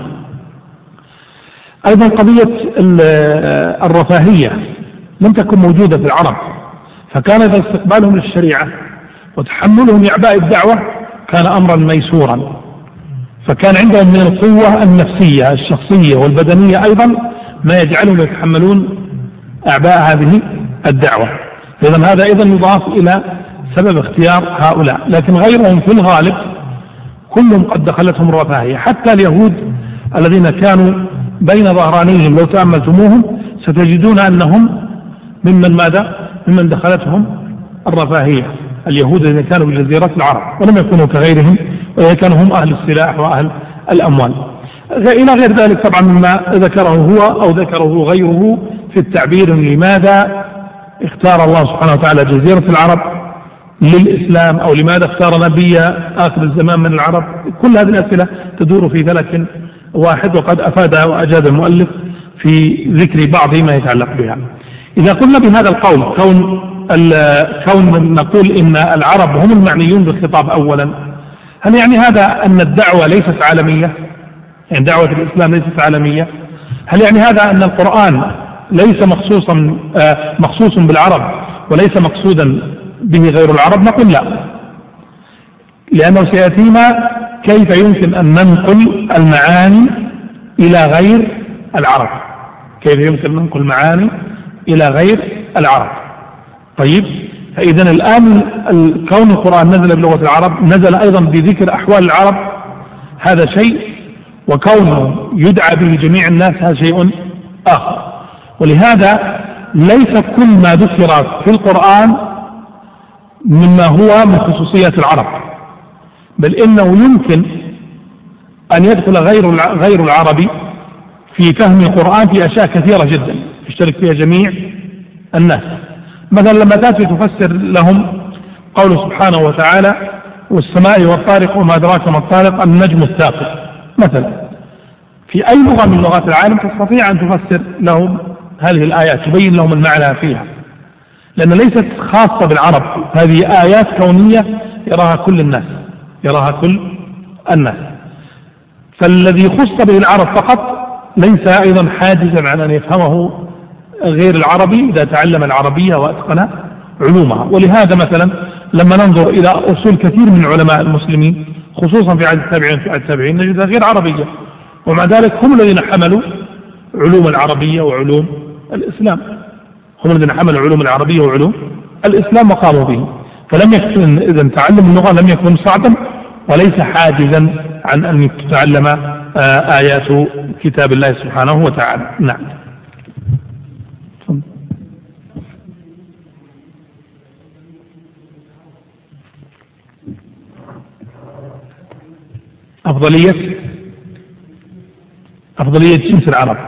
أيضا قضية الرفاهية لم تكن موجودة في العرب، فكان استقبالهم للشريعة وتحملهم يعباء الدعوة كان أمرا ميسورا، فكان عندهم من القوة النفسية الشخصية والبدنية أيضا ما يجعلهم يتحملون أعباء هذه الدعوة. إذن هذا أيضا يضاف إلى سبب اختيار هؤلاء، لكن غيرهم في الغالب كلهم قد دخلتهم الرفاهية. حتى اليهود الذين كانوا بين ظهرانيهم لو تأملتموهم ستجدون أنهم ممن دخلتهم الرفاهية. اليهود الذين كانوا بجزيرة العرب ولم يكونوا كغيرهم، وكانوا هم أهل السلاح وأهل الأموال إلى غير ذلك طبعا مما ذكره هو أو ذكره غيره في التعبير لماذا اختار الله سبحانه وتعالى جزيرة العرب للإسلام، أو لماذا اختار نبي آخر الزمان من العرب؟ كل هذه الأسئلة تدور في فلك واحد، وقد أفاد وأجاد المؤلف في ذكر بعض ما يتعلق بها. إذا قلنا بهذا القول كون نقول إن العرب هم المعنيون بالخطاب أولا، هل يعني هذا أن الدعوة ليست عالمية؟ يعني دعوة الإسلام ليست عالمية؟ هل يعني هذا أن القرآن ليس مخصوص بالعرب وليس مقصودا به غير العرب؟ نقول لا، لأنه سيأتينا كيف يمكن أن ننقل المعاني إلى غير العرب، كيف يمكن أن ننقل معاني إلى غير العرب. طيب، فإذا الآن كون القرآن نزل بلغة العرب نزل أيضا بذكر أحوال العرب، هذا شيء، وكونه يدعى به جميع الناس هذا شيء آخر. ولهذا ليس كل ما ذكر في القرآن مما هو من خصوصيات العرب، بل إنه يمكن أن يدخل غير العربي في فهم القرآن في أشياء كثيرة جدا يشترك فيها جميع الناس. مثلا لما تأتي تفسر لهم قوله سبحانه وتعالى والسماء والطارق وما أدراك ما الطارق النجم الثاقب مثلا، في أي لغة من لغات العالم تستطيع أن تفسر لهم هذه الآيات، تبين لهم المعنى فيها، لأن ليست خاصة بالعرب، هذه آيات كونية يراها كل الناس، يراها كل الناس. فالذي خص به العرب فقط ليس أيضا حاجزا عن أن يفهمه غير العربي إذا تعلم العربية وأتقن علومها. ولهذا مثلا لما ننظر إلى أصول كثير من علماء المسلمين خصوصا في عهد التابعين نجدها غير عربية، ومع ذلك هم الذين حملوا علوم العربية وعلوم الإسلام، هم الذين حملوا علوم العربية وعلوم الإسلام وقاموا به. فلم يكن إذن تعلم اللغة لم يكن صعبا وليس حاجزا عن أن تتعلم آيات كتاب الله سبحانه وتعالى. نعم. أفضلية جنس العرب،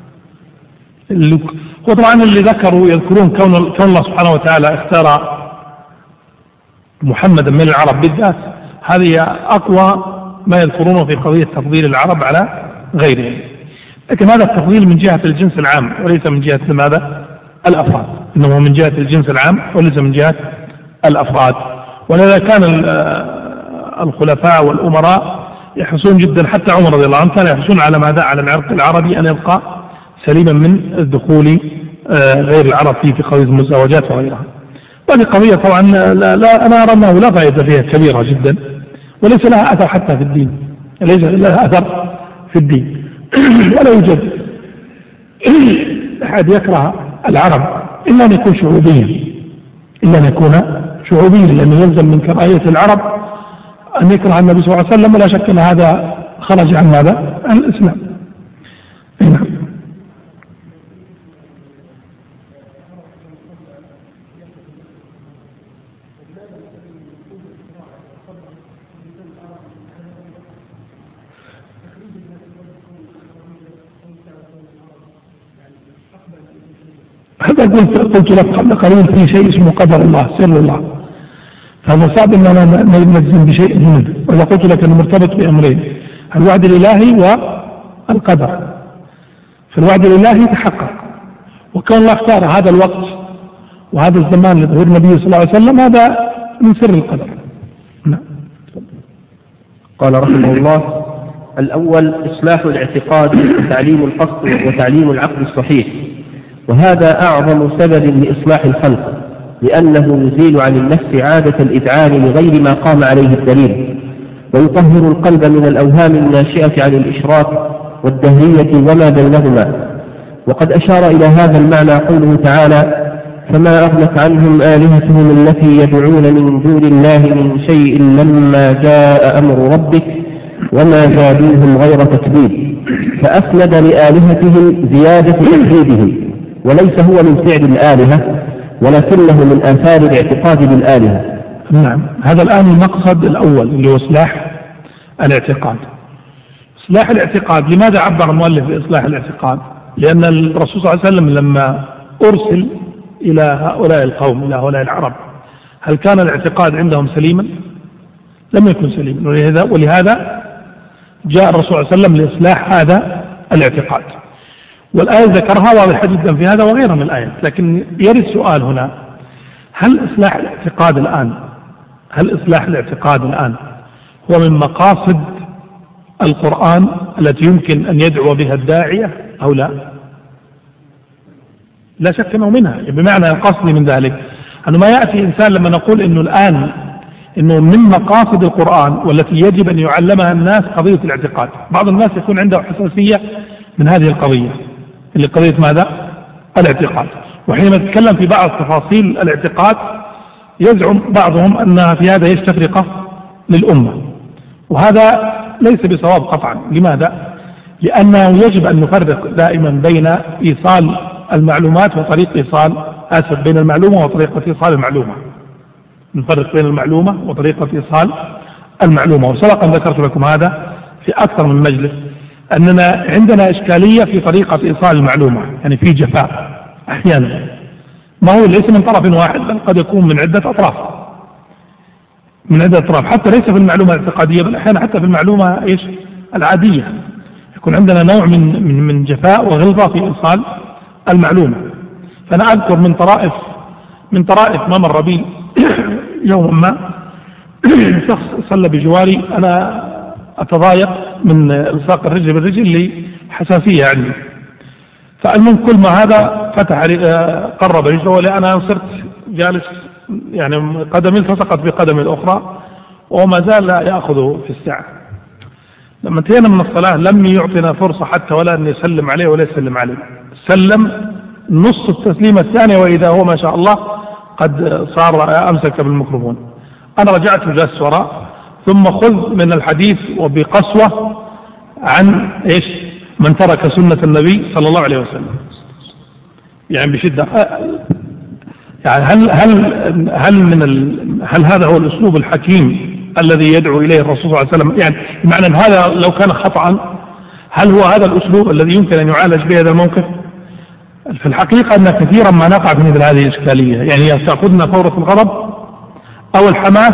وطبعا اللي يذكرون كون الله سبحانه وتعالى اختار محمدا من العرب بالذات، هذه أقوى ما يذكرونه في قضية تفضيل العرب على غيرهم. لكن هذا التفضيل من جهة الجنس العام وليس من جهة ماذا؟ الأفراد، إنه من جهة الجنس العام وليس من جهة الأفراد. ولذا كان الخلفاء والأمراء يحرصون جدا، حتى عمر رضي الله عنه كان يحرصون على ماذا؟ على العرق العربي أن يبقى سليما من الدخول غير العرب في قضية المزاوجات وغيرها. وهذه قضية طبعا لا أنا أرى أنه لا فائدة فيها كبيرة جدا، وليس لها أثر حتى في الدين، ليس لها أثر في الدين. ولا يوجد أحد يكره العرب إلا أن يكون شعوبيا، لأنه يلزم من كراهية العرب أن يكره النبي صلى الله عليه وسلم، ولا شك أن هذا خرج عن ماذا؟ عن الإسلام. نعم. هذا قلت لك قبل قليل في شيء اسمه قدر الله، سر الله، فهذا صعب أننا نجزم بشيء منه. وإذا قلت لك أنه مرتبط بأمرين، الوعد الإلهي والقدر، فالوعد الإلهي تحقق، وكان الله اختار هذا الوقت وهذا الزمان لظهور النبي صلى الله عليه وسلم، هذا من سر القدر. نعم. قال رحمه الله: الأول إصلاح الاعتقاد وتعليم القصد وتعليم العقل الصحيح، وهذا أعظم سبب لإصلاح الخلق، لأنه يزيل عن النفس عادة الإذعان لغير ما قام عليه الدليل، ويطهر القلب من الأوهام الناشئة عن الإشراك والدهرية وما بينهما. وقد أشار إلى هذا المعنى قوله تعالى: فما أغنت عنهم آلهتهم التي يدعون من دون الله من شيء لما جاء أمر ربك وما زادوهم غير تكذيب، فأسند لآلهتهم زيادة تكذيبهم، وليس هو من فعل الآلهة ولكنه من آثار الاعتقاد بالآلهة. نعم. هذا الآن المقصد الأول اللي هو إصلاح الاعتقاد. إصلاح الاعتقاد، لماذا عبر المؤلف بإصلاح الاعتقاد؟ لأن الرسول صلى الله عليه وسلم لما أرسل إلى هؤلاء القوم، إلى هؤلاء العرب، هل كان الاعتقاد عندهم سليما؟ لم يكن سليما، ولهذا جاء الرسول صلى الله عليه وسلم لإصلاح هذا الاعتقاد. والآية ذكرها واضحة جدا في هذا وغيرها من الآيات. لكن يرد سؤال هنا: هل إصلاح الاعتقاد الآن هو من مقاصد القرآن التي يمكن أن يدعو بها الداعية أو لا؟ لا شك أنه منها. بمعنى قصدي من ذلك أنه ما يأتي إنسان لما نقول أنه الآن أنه من مقاصد القرآن والتي يجب أن يعلمها الناس قضية الاعتقاد. بعض الناس يكون عنده حساسية من هذه القضية، اللي قضية ماذا؟ الاعتقاد. وحينما نتكلم في بعض تفاصيل الاعتقاد يزعم بعضهم أنها في هذا هي تفرقة للأمة، وهذا ليس بصواب قطعا. لماذا؟ لأنه يجب أن نفرق دائما بين إيصال المعلومات وطريق بين المعلومة وطريقة إيصال المعلومة. نفرق بين المعلومة وطريقة إيصال المعلومة. وسبقا ذكرت لكم هذا في أكثر من مجلس، أننا عندنا إشكالية في طريقة إيصال المعلومة، يعني في جفاء أحيانا، ما هو ليس من طرف واحد بل قد يكون من عدة أطراف، حتى ليس في المعلومة الاعتقادية بل أحيانا حتى في المعلومة العادية يكون عندنا نوع من جفاء وغلظة في إيصال المعلومة. فأنا أذكر من طرائف ما مر بي يوم ما شخص صلى بجواري، أنا أتضايق من إلصاق الرجل بالرجل لحساسية عندي، فالمهم كل ما هذا فتح قرب رجله، ولأنا صرت جالس يعني قدمي التصقت بقدمي الأخرى وما زال يأخذه في الساعة. لما انتهينا من الصلاة لم يعطينا فرصة حتى ولا أن يسلم عليه ولا يسلم عليه، سلم نص التسليم الثاني وإذا هو ما شاء الله قد صار أمسك بالميكروفون. أنا رجعت وجلست وراء، ثم خذ من الحديث وبقسوة عن من ترك سنة النبي صلى الله عليه وسلم، يعني بشدة. يعني هل هذا هو الأسلوب الحكيم الذي يدعو إليه الرسول صلى الله عليه وسلم؟ يعني بمعنى أن هذا لو كان خطأ هل هو هذا الأسلوب الذي يمكن أن يعالج به هذا الموقف؟ في الحقيقة أن كثيرا ما نقع في مثل هذه الإشكالية، يعني تأخذنا فورة الغضب أو الحماس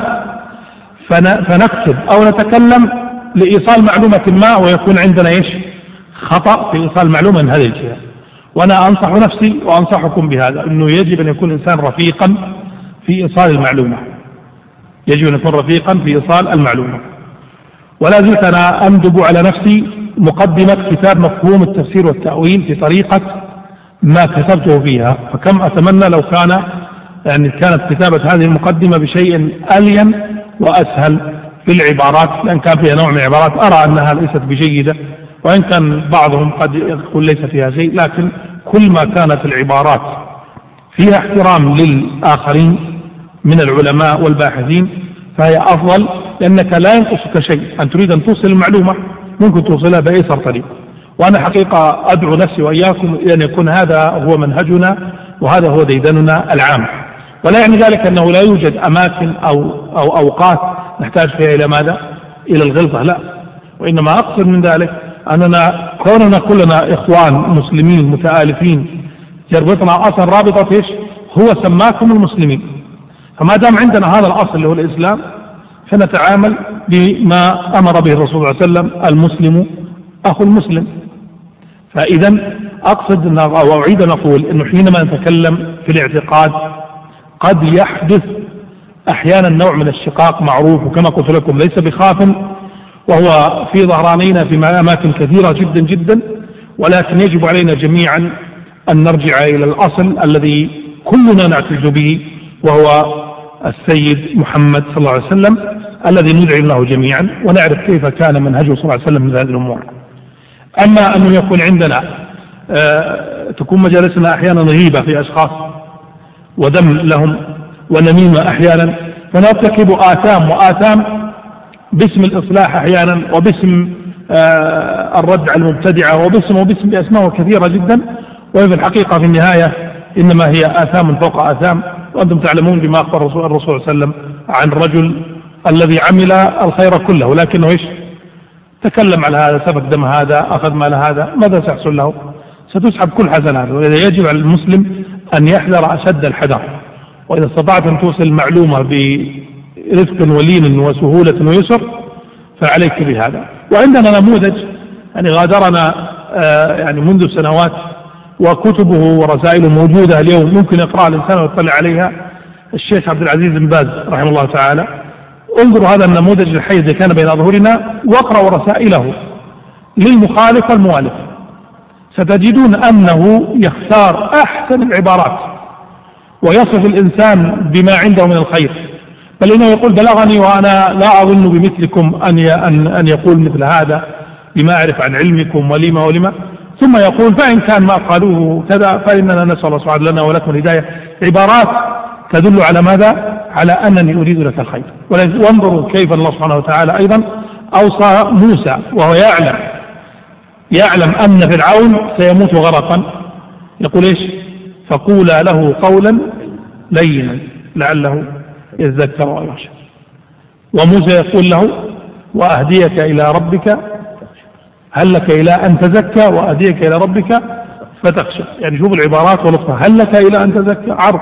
فنكتب أو نتكلم لإيصال معلومة ما، ويكون عندنا خطأ في إيصال معلومة من هذه الجهة. وأنا أنصح نفسي وأنصحكم بهذا، أنه يجب أن يكون الإنسان رفيقا في إيصال المعلومة، يجب أن يكون رفيقا في إيصال المعلومة. ولا زلت أنا أندب على نفسي مقدمة كتاب مفهوم التفسير والتأويل في طريقة ما كتبته فيها، فكم أتمنى لو كانت كتابة هذه المقدمة بشيء ألين وأسهل في العبارات، لأن كان فيها نوع من العبارات أرى أنها ليست بجيدة، وإن كان بعضهم قد يقول ليس فيها شيء، لكن كل ما كانت العبارات فيها احترام للآخرين من العلماء والباحثين فهي أفضل، لأنك لا ينقصك شيء. أن تريد أن توصل المعلومة ممكن توصلها بأيسر طريق. وأنا حقيقة أدعو نفسي وإياكم إلى أن يكون هذا هو منهجنا وهذا هو ديدننا العام. ولا يعني ذلك أنه لا يوجد أماكن أو أوقات نحتاج فيها إلى ماذا؟ إلى الغلظة، لا. وإنما أقصد من ذلك أننا كوننا كلنا إخوان مسلمين متآلفين يربطنا أصل رابطة هو سماكم المسلمين، فما دام عندنا هذا الأصل اللي هو الإسلام فنتعامل بما أمر به الرسول صلى الله عليه وسلم: المسلم أخو المسلم. فإذا أقصد وأعيد أن أقول أنه حينما نتكلم في الاعتقاد قد يحدث أحيانا نوع من الشقاق معروف، وكما قلت لكم ليس بخاف، وهو في ظهرانينا في أماكن كثيرة جدا جدا، ولكن يجب علينا جميعا أن نرجع إلى الأصل الذي كلنا نعتز به، وهو السيد محمد صلى الله عليه وسلم الذي ندعي له جميعا ونعرف كيف كان منهجه صلى الله عليه وسلم من هذه الأمور. أما أنه يكون عندنا تكون مجالسنا أحيانا غيبة في أشخاص وذم لهم ونميمة أحيانا، فنرتكب آثام باسم الإصلاح أحيانا، وباسم الرد على المبتدعة، وباسم بأسماء كثيرة جدا، وفي الحقيقة في النهاية إنما هي آثام فوق آثام. وأنتم تعلمون بما أخبر الرسول صلى الله عليه وسلم عن الرجل الذي عمل الخير كله لكنه تكلم على هذا، سفك دم هذا، أخذ مال هذا، ماذا سيحصل له؟ ستسحب كل حسناته. ولذا يجب على المسلم أن يحذر أشد الحذر، وإذا استطعت أن توصل المعلومة برفق ولين وسهولة ويسر فعليك بهذا. وعندنا نموذج يعني غادرنا يعني منذ سنوات، وكتبه ورسائله موجودة اليوم، ممكن يقرأ الإنسان ويطلع عليها، الشيخ عبد العزيز بن باز رحمه الله تعالى. انظروا هذا النموذج الحي الذي كان بين أظهرنا، واقرأوا رسائله للمخالف والموالف، ستجدون أنه يختار أحسن العبارات ويصف الإنسان بما عنده من الخير، بل إنه يقول بلغني وأنا لا أظن بمثلكم أن يقول مثل هذا بما أعرف عن علمكم ولما، ثم يقول فإن كان ما قالوه كذا فإننا نسأل الله سبحانه لنا ولكم الهداية. عبارات تدل على ماذا؟ على أنني أريد لك الخير. وانظروا كيف الله سبحانه وتعالى أيضا أوصى موسى وهو يعلم أن فرعون سيموت غرقا، يقول إيش؟ فقولا له قولا لينا لعله يذكر أو يخشى. وموسى يقول له وأهديك إلى ربك، هل لك إلى أن تزكى وأهديك إلى ربك فتخشى. يعني شوف العبارات ولطفها، هل لك إلى أن تزكى عرض،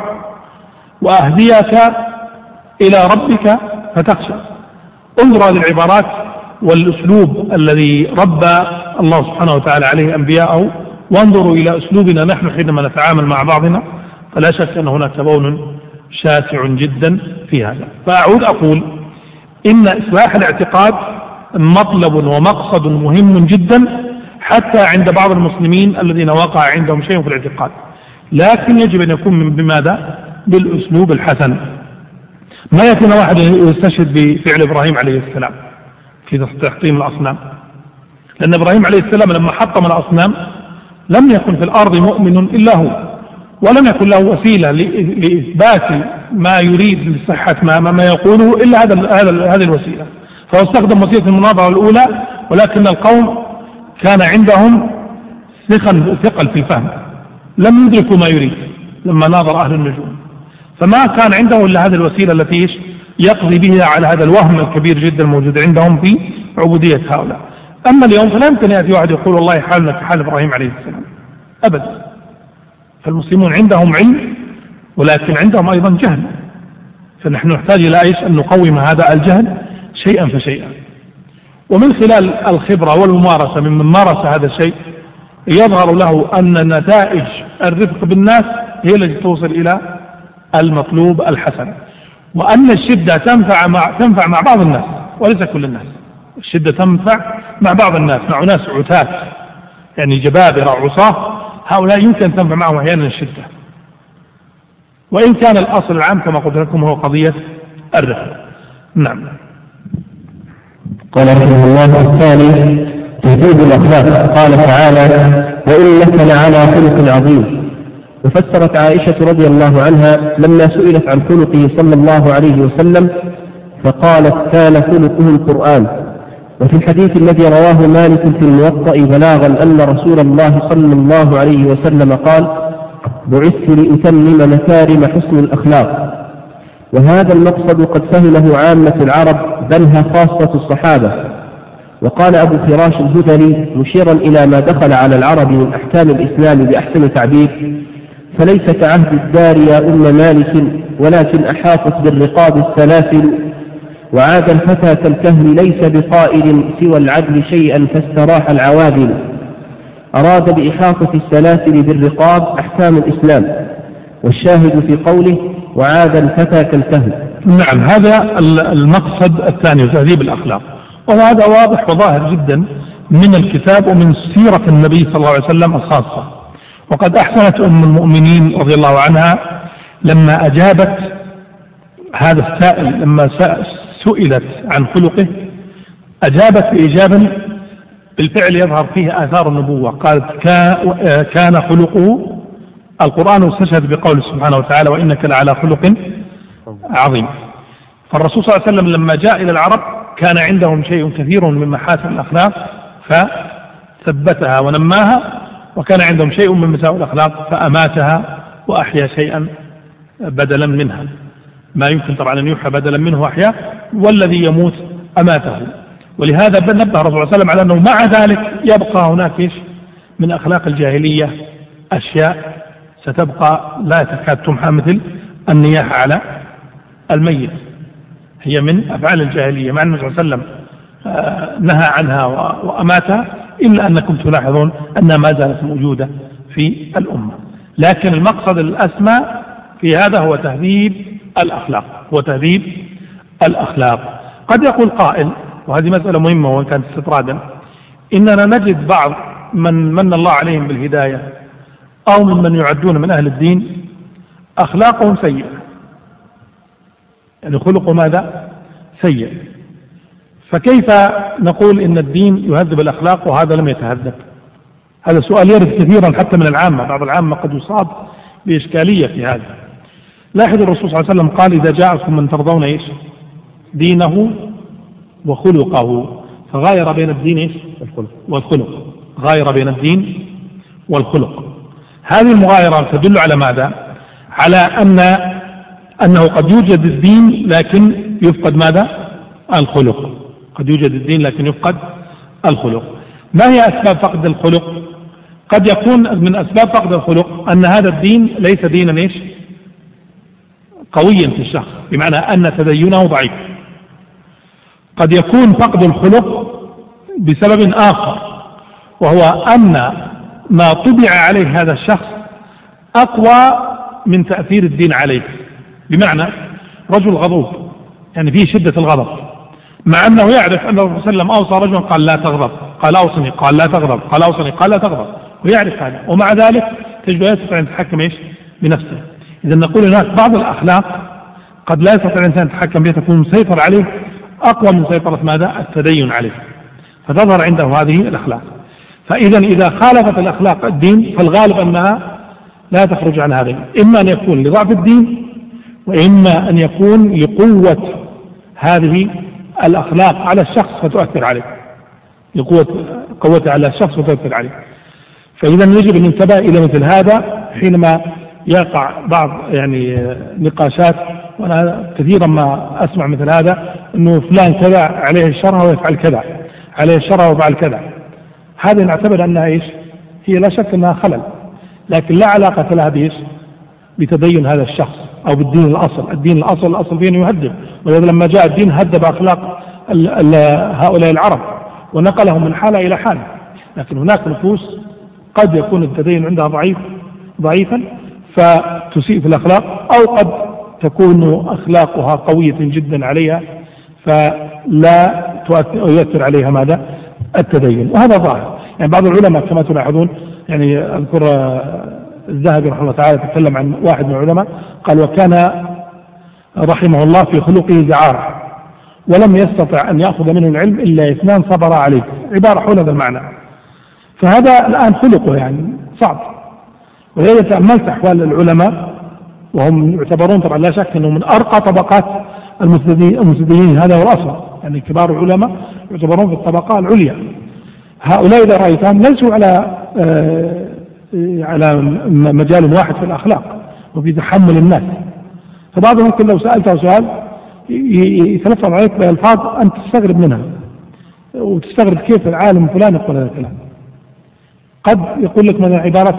وأهديك إلى ربك فتخشى. انظر هذه العبارات والأسلوب الذي ربى الله سبحانه وتعالى عليه أنبياءه، وانظروا إلى أسلوبنا نحن حينما نتعامل مع بعضنا، فلا شك أن هناك بون شاسع جدا في هذا. فأعود أقول إن إصلاح الاعتقاد مطلب ومقصد مهم جدا حتى عند بعض المسلمين الذين وقع عندهم شيء في الاعتقاد، لكن يجب أن يكون بماذا؟ بالأسلوب الحسن. ما يكون واحد يستشهد بفعل إبراهيم عليه السلام في تحطيم الأصنام، لأن إبراهيم عليه السلام لما حطم الأصنام لم يكن في الأرض مؤمن إلا هو، ولم يكن له وسيلة لإثبات ما يريد لصحة ما يقوله إلا هذه الوسيلة، فهو استخدم وسيلة المناظرة الأولى، ولكن القوم كان عندهم ثقل في الفهم، لم يدركوا ما يريد لما ناظر أهل النجوم، فما كان عنده إلا هذه الوسيلة التي يقضي بها على هذا الوهم الكبير جدا الموجود عندهم في عبودية هؤلاء. أما اليوم فلا يمكن يأتي واحد يقول والله حالنا كحال إبراهيم عليه السلام أبدا. فالمسلمون عندهم علم ولكن عندهم أيضا جهل، فنحن نحتاج إلى أن نقوم هذا الجهل شيئا فشيئا. ومن خلال الخبرة والممارسة ممن مارس هذا الشيء يظهر له أن نتائج الرفق بالناس هي التي توصل إلى المطلوب الحسن، وأن الشدة تنفع مع بعض الناس وليس كل الناس. الشدة تنفع مع بعض الناس، مع ناس عتاة يعني جبابرة عصاة، هؤلاء يمكن أن تنفع معهم أحيانا الشدة، وإن كان الأصل العام كما قلت لكم هو قضية الرفق. نعم. قال رحمه الله الثاني تهذيب الأخلاق. قال تعالى وإنك لعلى خلق عظيم. وفسرت عائشة رضي الله عنها لما سئلت عن خلقه صلى الله عليه وسلم فقالت كان خلقه القرآن. وفي الحديث الذي رواه مالك في الموطأ بلاغا أن رسول الله صلى الله عليه وسلم قال بعثت لأتمم مكارم حسن الأخلاق. وهذا المقصد قد فهمه عامة العرب بلها خاصة الصحابة. وقال أبو فراش الهذلي مشيرا إلى ما دخل على العرب من أحكام الإسلام بأحسن تعبير فليس كعهد الدار يا أم مالك ولكن أحاطت بالرقاب السلاسل. وعاد الفتى كالكهل ليس بقائل سوى العدل شيئا فاستراح العوادل. أراد بإحاطة السلاسل بالرقاب أحكام الإسلام، والشاهد في قوله وعاد الفتى كالكهل. نعم، هذا المقصد الثاني تهذيب الأخلاق، وهذا واضح وظاهر جدا من الكتاب ومن سيرة النبي صلى الله عليه وسلم الخاصة. وقد أحسنت أم المؤمنين رضي الله عنها لما أجابت هذا السائل، لما سئلت عن خلقه أجابت بإجابة بالفعل يظهر فيه آثار النبوة. قالت كان خلقه القرآن، واستشهد بقوله سبحانه وتعالى وإنك لعلى خلق عظيم. فالرسول صلى الله عليه وسلم لما جاء إلى العرب كان عندهم شيء كثير من محاسن الأخلاق فثبتها ونماها، وكان عندهم شيء من مساوئ الأخلاق فأماتها وأحيا شيئا بدلا منها. ما يمكن طبعا أن يوحى بدلا منه أحيا، والذي يموت أماته. ولهذا نبه الرسول صلى الله عليه وسلم على أنه مع ذلك يبقى هناك من أخلاق الجاهلية أشياء ستبقى لا تكاد تمحى مثل النياحة على الميت، هي من أفعال الجاهلية، مع أن النبي صلى الله عليه وسلم نهى عنها وأماتها، إلا أنكم تلاحظون أنها ما زالت موجودة في الأمة. لكن المقصد الأسمى في هذا هو تهذيب الأخلاق، هو تهذيب الأخلاق. قد يقول قائل، وهذه مسألة مهمة وإن كانت استطرادا، إننا نجد بعض من الله عليهم بالهداية أو ممن يعدون من أهل الدين أخلاقهم سيئة، يعني خلقه ماذا؟ سيء. فكيف نقول إن الدين يهذب الأخلاق وهذا لم يتهذب؟ هذا سؤال يرد كثيرا حتى من العامة، بعض العامة قد يصاب بإشكالية في هذا. لاحظ الرسول صلى الله عليه وسلم قال: إذا جاءكم من ترضون إيش؟ دينه وخلقه، فغاير بين الدين إيش؟ والخلق، غاير بين الدين والخلق. هذه المغايرة تدل على ماذا؟ على أنه قد يوجد الدين لكن يفقد ماذا؟ الخلق. قد يوجد الدين لكن يفقد الخلق. ما هي أسباب فقد الخلق؟ قد يكون من أسباب فقد الخلق أن هذا الدين ليس دينا إيش؟ قويا في الشخص، بمعنى أن تدينه ضعيف. قد يكون فقد الخلق بسبب آخر، وهو أن ما طبع عليه هذا الشخص أقوى من تأثير الدين عليه. بمعنى رجل غضوب، يعني فيه شدة الغضب، مع أنه يعرف أن الرسول صلى الله عليه وسلم أوصى رجلا قال لا تغضب، قال أوصني، قال لا تغضب، قال أوصني، قال لا تغضب، ويعرف هذا، ومع ذلك تجد لا يستطيع أن يتحكم إيش؟ بنفسه. إذا نقول هناك بعض الأخلاق قد لا يستطيع الإنسان يتحكم بها، تكون مسيطر عليه أقوى من سيطرة ماذا؟ التدين عليه، فتظهر عنده هذه الأخلاق. فإذا خالفت الأخلاق الدين فالغالب أنها لا تخرج عن هذه، إما أن يكون لضعف الدين، وإما أن يكون لقوة هذه الأخلاق على الشخص فتؤثر عليه، قوتها على الشخص فتؤثر عليه. فإذا يجب أن ننتبه إلى مثل هذا حينما يقع بعض نقاشات. وأنا كثيرا ما أسمع مثل هذا، أنه فلان كذا عليه الشرع ويفعل كذا، عليه الشرع ويفعل كذا. هذه نعتبر أنها إيش؟ هي لا شك أنها خلل، لكن لا علاقة لها بإيش؟ بتدين هذا الشخص أو بالدين الأصل. الدين الأصل فيه يهذب، ولذا لما جاء الدين هذب أخلاق هؤلاء العرب ونقلهم من حالة إلى حالة. لكن هناك نفوس قد يكون التدين عندها ضعيفا فتسيء في الأخلاق، أو قد تكون أخلاقها قوية جدا عليها فلا يؤثر عليها ماذا؟ التدين. وهذا ظاهر. يعني بعض العلماء كما تلاحظون، أذكر الذهبي رحمه الله تعالى تكلم عن واحد من العلماء قال: وكان رحمه الله في خلقه زعارة، ولم يستطع أن يأخذ منه العلم إلا 2 صبر عليه، عبارة حول هذا المعنى. فهذا الآن خلقه صعب. وإذا تأملت أحوال العلماء وهم يعتبرون طبعا لا شك أنه من أرقى طبقات المجتهدين، هذا هو الأصل، كبار العلماء يعتبرون في الطبقة العليا. هؤلاء إذا رأيتهم ليسوا على مجال واحد في الأخلاق وفي تحمل الناس. فبعضهم ممكن لو سألته سؤال يتلفظ عليك بألفاظ أنت تستغرب منها، وتستغرب كيف العالم فلان يقول هذا الكلام. قد يقول لك مثلا عبارات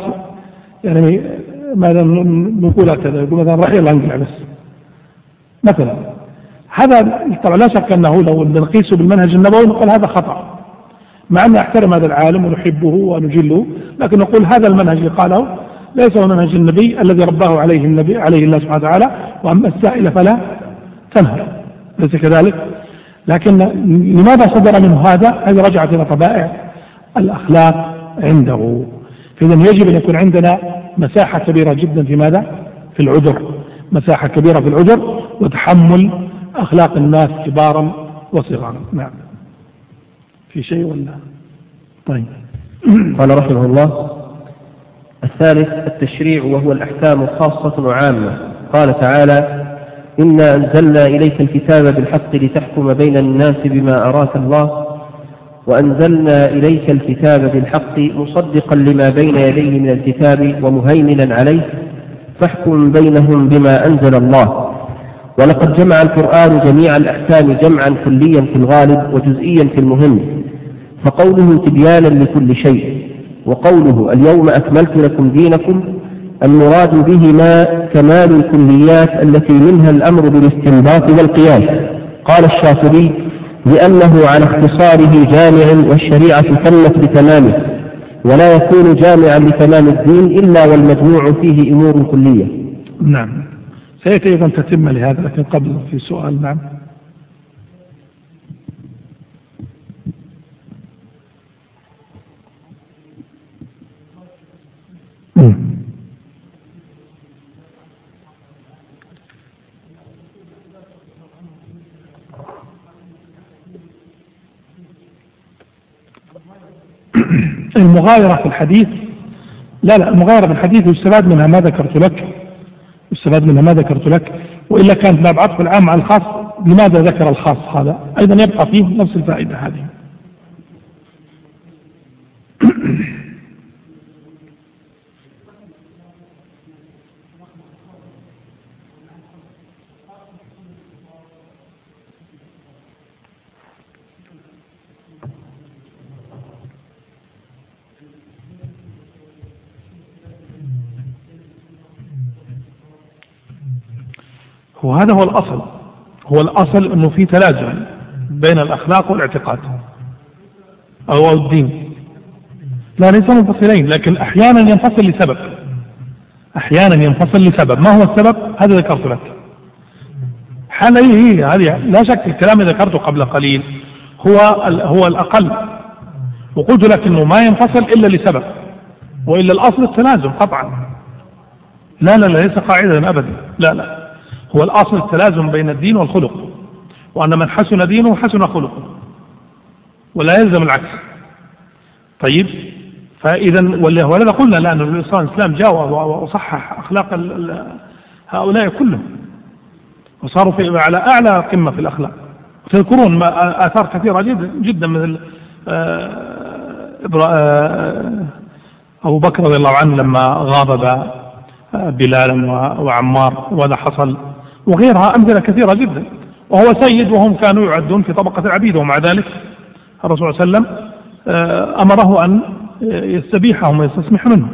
ماذا نقولها كذا، يقول مثلا رحيل الله انقلع بس مثلا. هذا طبعا لا شك أنه لو نقيسه بالمنهج النبوي نقول هذا خطأ، مع أن أحترم هذا العالم ونحبه ونجله، لكن نقول هذا المنهج اللي قاله ليس هو منهج النبي الذي رباه عليه الله سبحانه وتعالى، وأما السائل فلا تنهر، ليس كذلك. لكن لماذا صدر منه هذا رجعت إلى طبائع الأخلاق عنده. فإذا يجب أن يكون عندنا مساحة كبيرة جدا في ماذا؟ في العذر، مساحة كبيرة في العذر وتحمل أخلاق الناس كبارا وصغارا. نعم. في شيء ولا؟ طيب. قال رحمه الله: الثالث التشريع، وهو الأحكام خاصة وعامة. قال تعالى: إنا أنزلنا إليك الكتاب بالحق لتحكم بين الناس بما أراك الله، وأنزلنا إليك الكتاب بالحق مصدقا لما بين يديه من الكتاب ومهيمنا عليه، فاحكم بينهم بما أنزل الله. ولقد جمع القرآن جميع الأحكام جمعا كليا في الغالب وجزئيا في المهم، فقوله تبيانا لكل شيء، وقوله اليوم أكملت لكم دينكم المراد بهما كمال الكليات التي منها الأمر بالاستنباط والقياس. قال الشاطبي: لأنه على اختصاره جامع، والشريعة تمت بتمامه، ولا يكون جامعا لتمام الدين إلا والمجموع فيه أمور كلية. نعم، سيأتي أيضا تتم لهذا، لكن قبل في سؤال. نعم. المغايرة في الحديث، لا المغايرة في الحديث يستفاد منها ما ذكرت لك، وإلا كانت باب عطف العام على الخاص. لماذا ذكر الخاص؟ هذا أيضا يبقى فيه نفس الفائدة هذه. وهذا هو الأصل أنه في تلازم بين الأخلاق والاعتقاد أو الدين. لا، ليس منفصلين، لكن أحيانا ينفصل لسبب. ما هو السبب؟ هذا ذكرت لك. هذه لا شك الكلام الذي ذكرته قبل قليل هو الأقل، وقلت لك أنه ما ينفصل إلا لسبب، وإلا الأصل التلازم قطعا. لا ليس قاعدة أبدا، لا، هو الأصل التلازم بين الدين والخلق، وأن من حسن دينه حسن خلقه، ولا يلزم العكس. طيب، فإذا ولذا قلنا لأن الإسلام جاء وصحح أخلاق هؤلاء كلهم، وصاروا على أعلى قمة في الأخلاق. وتذكرون آثار كثيرة جدا مثل أبو بكر رضي الله عنه لما غاضب بلالا وعمار، وهذا حصل، وغيرها أمثلة كثيرة جدا. وهو سيد وهم كانوا يعدون في طبقة العبيد، ومع ذلك الرسول صلى الله عليه وسلم أمره أن يستبيحهم ويستسمح منهم.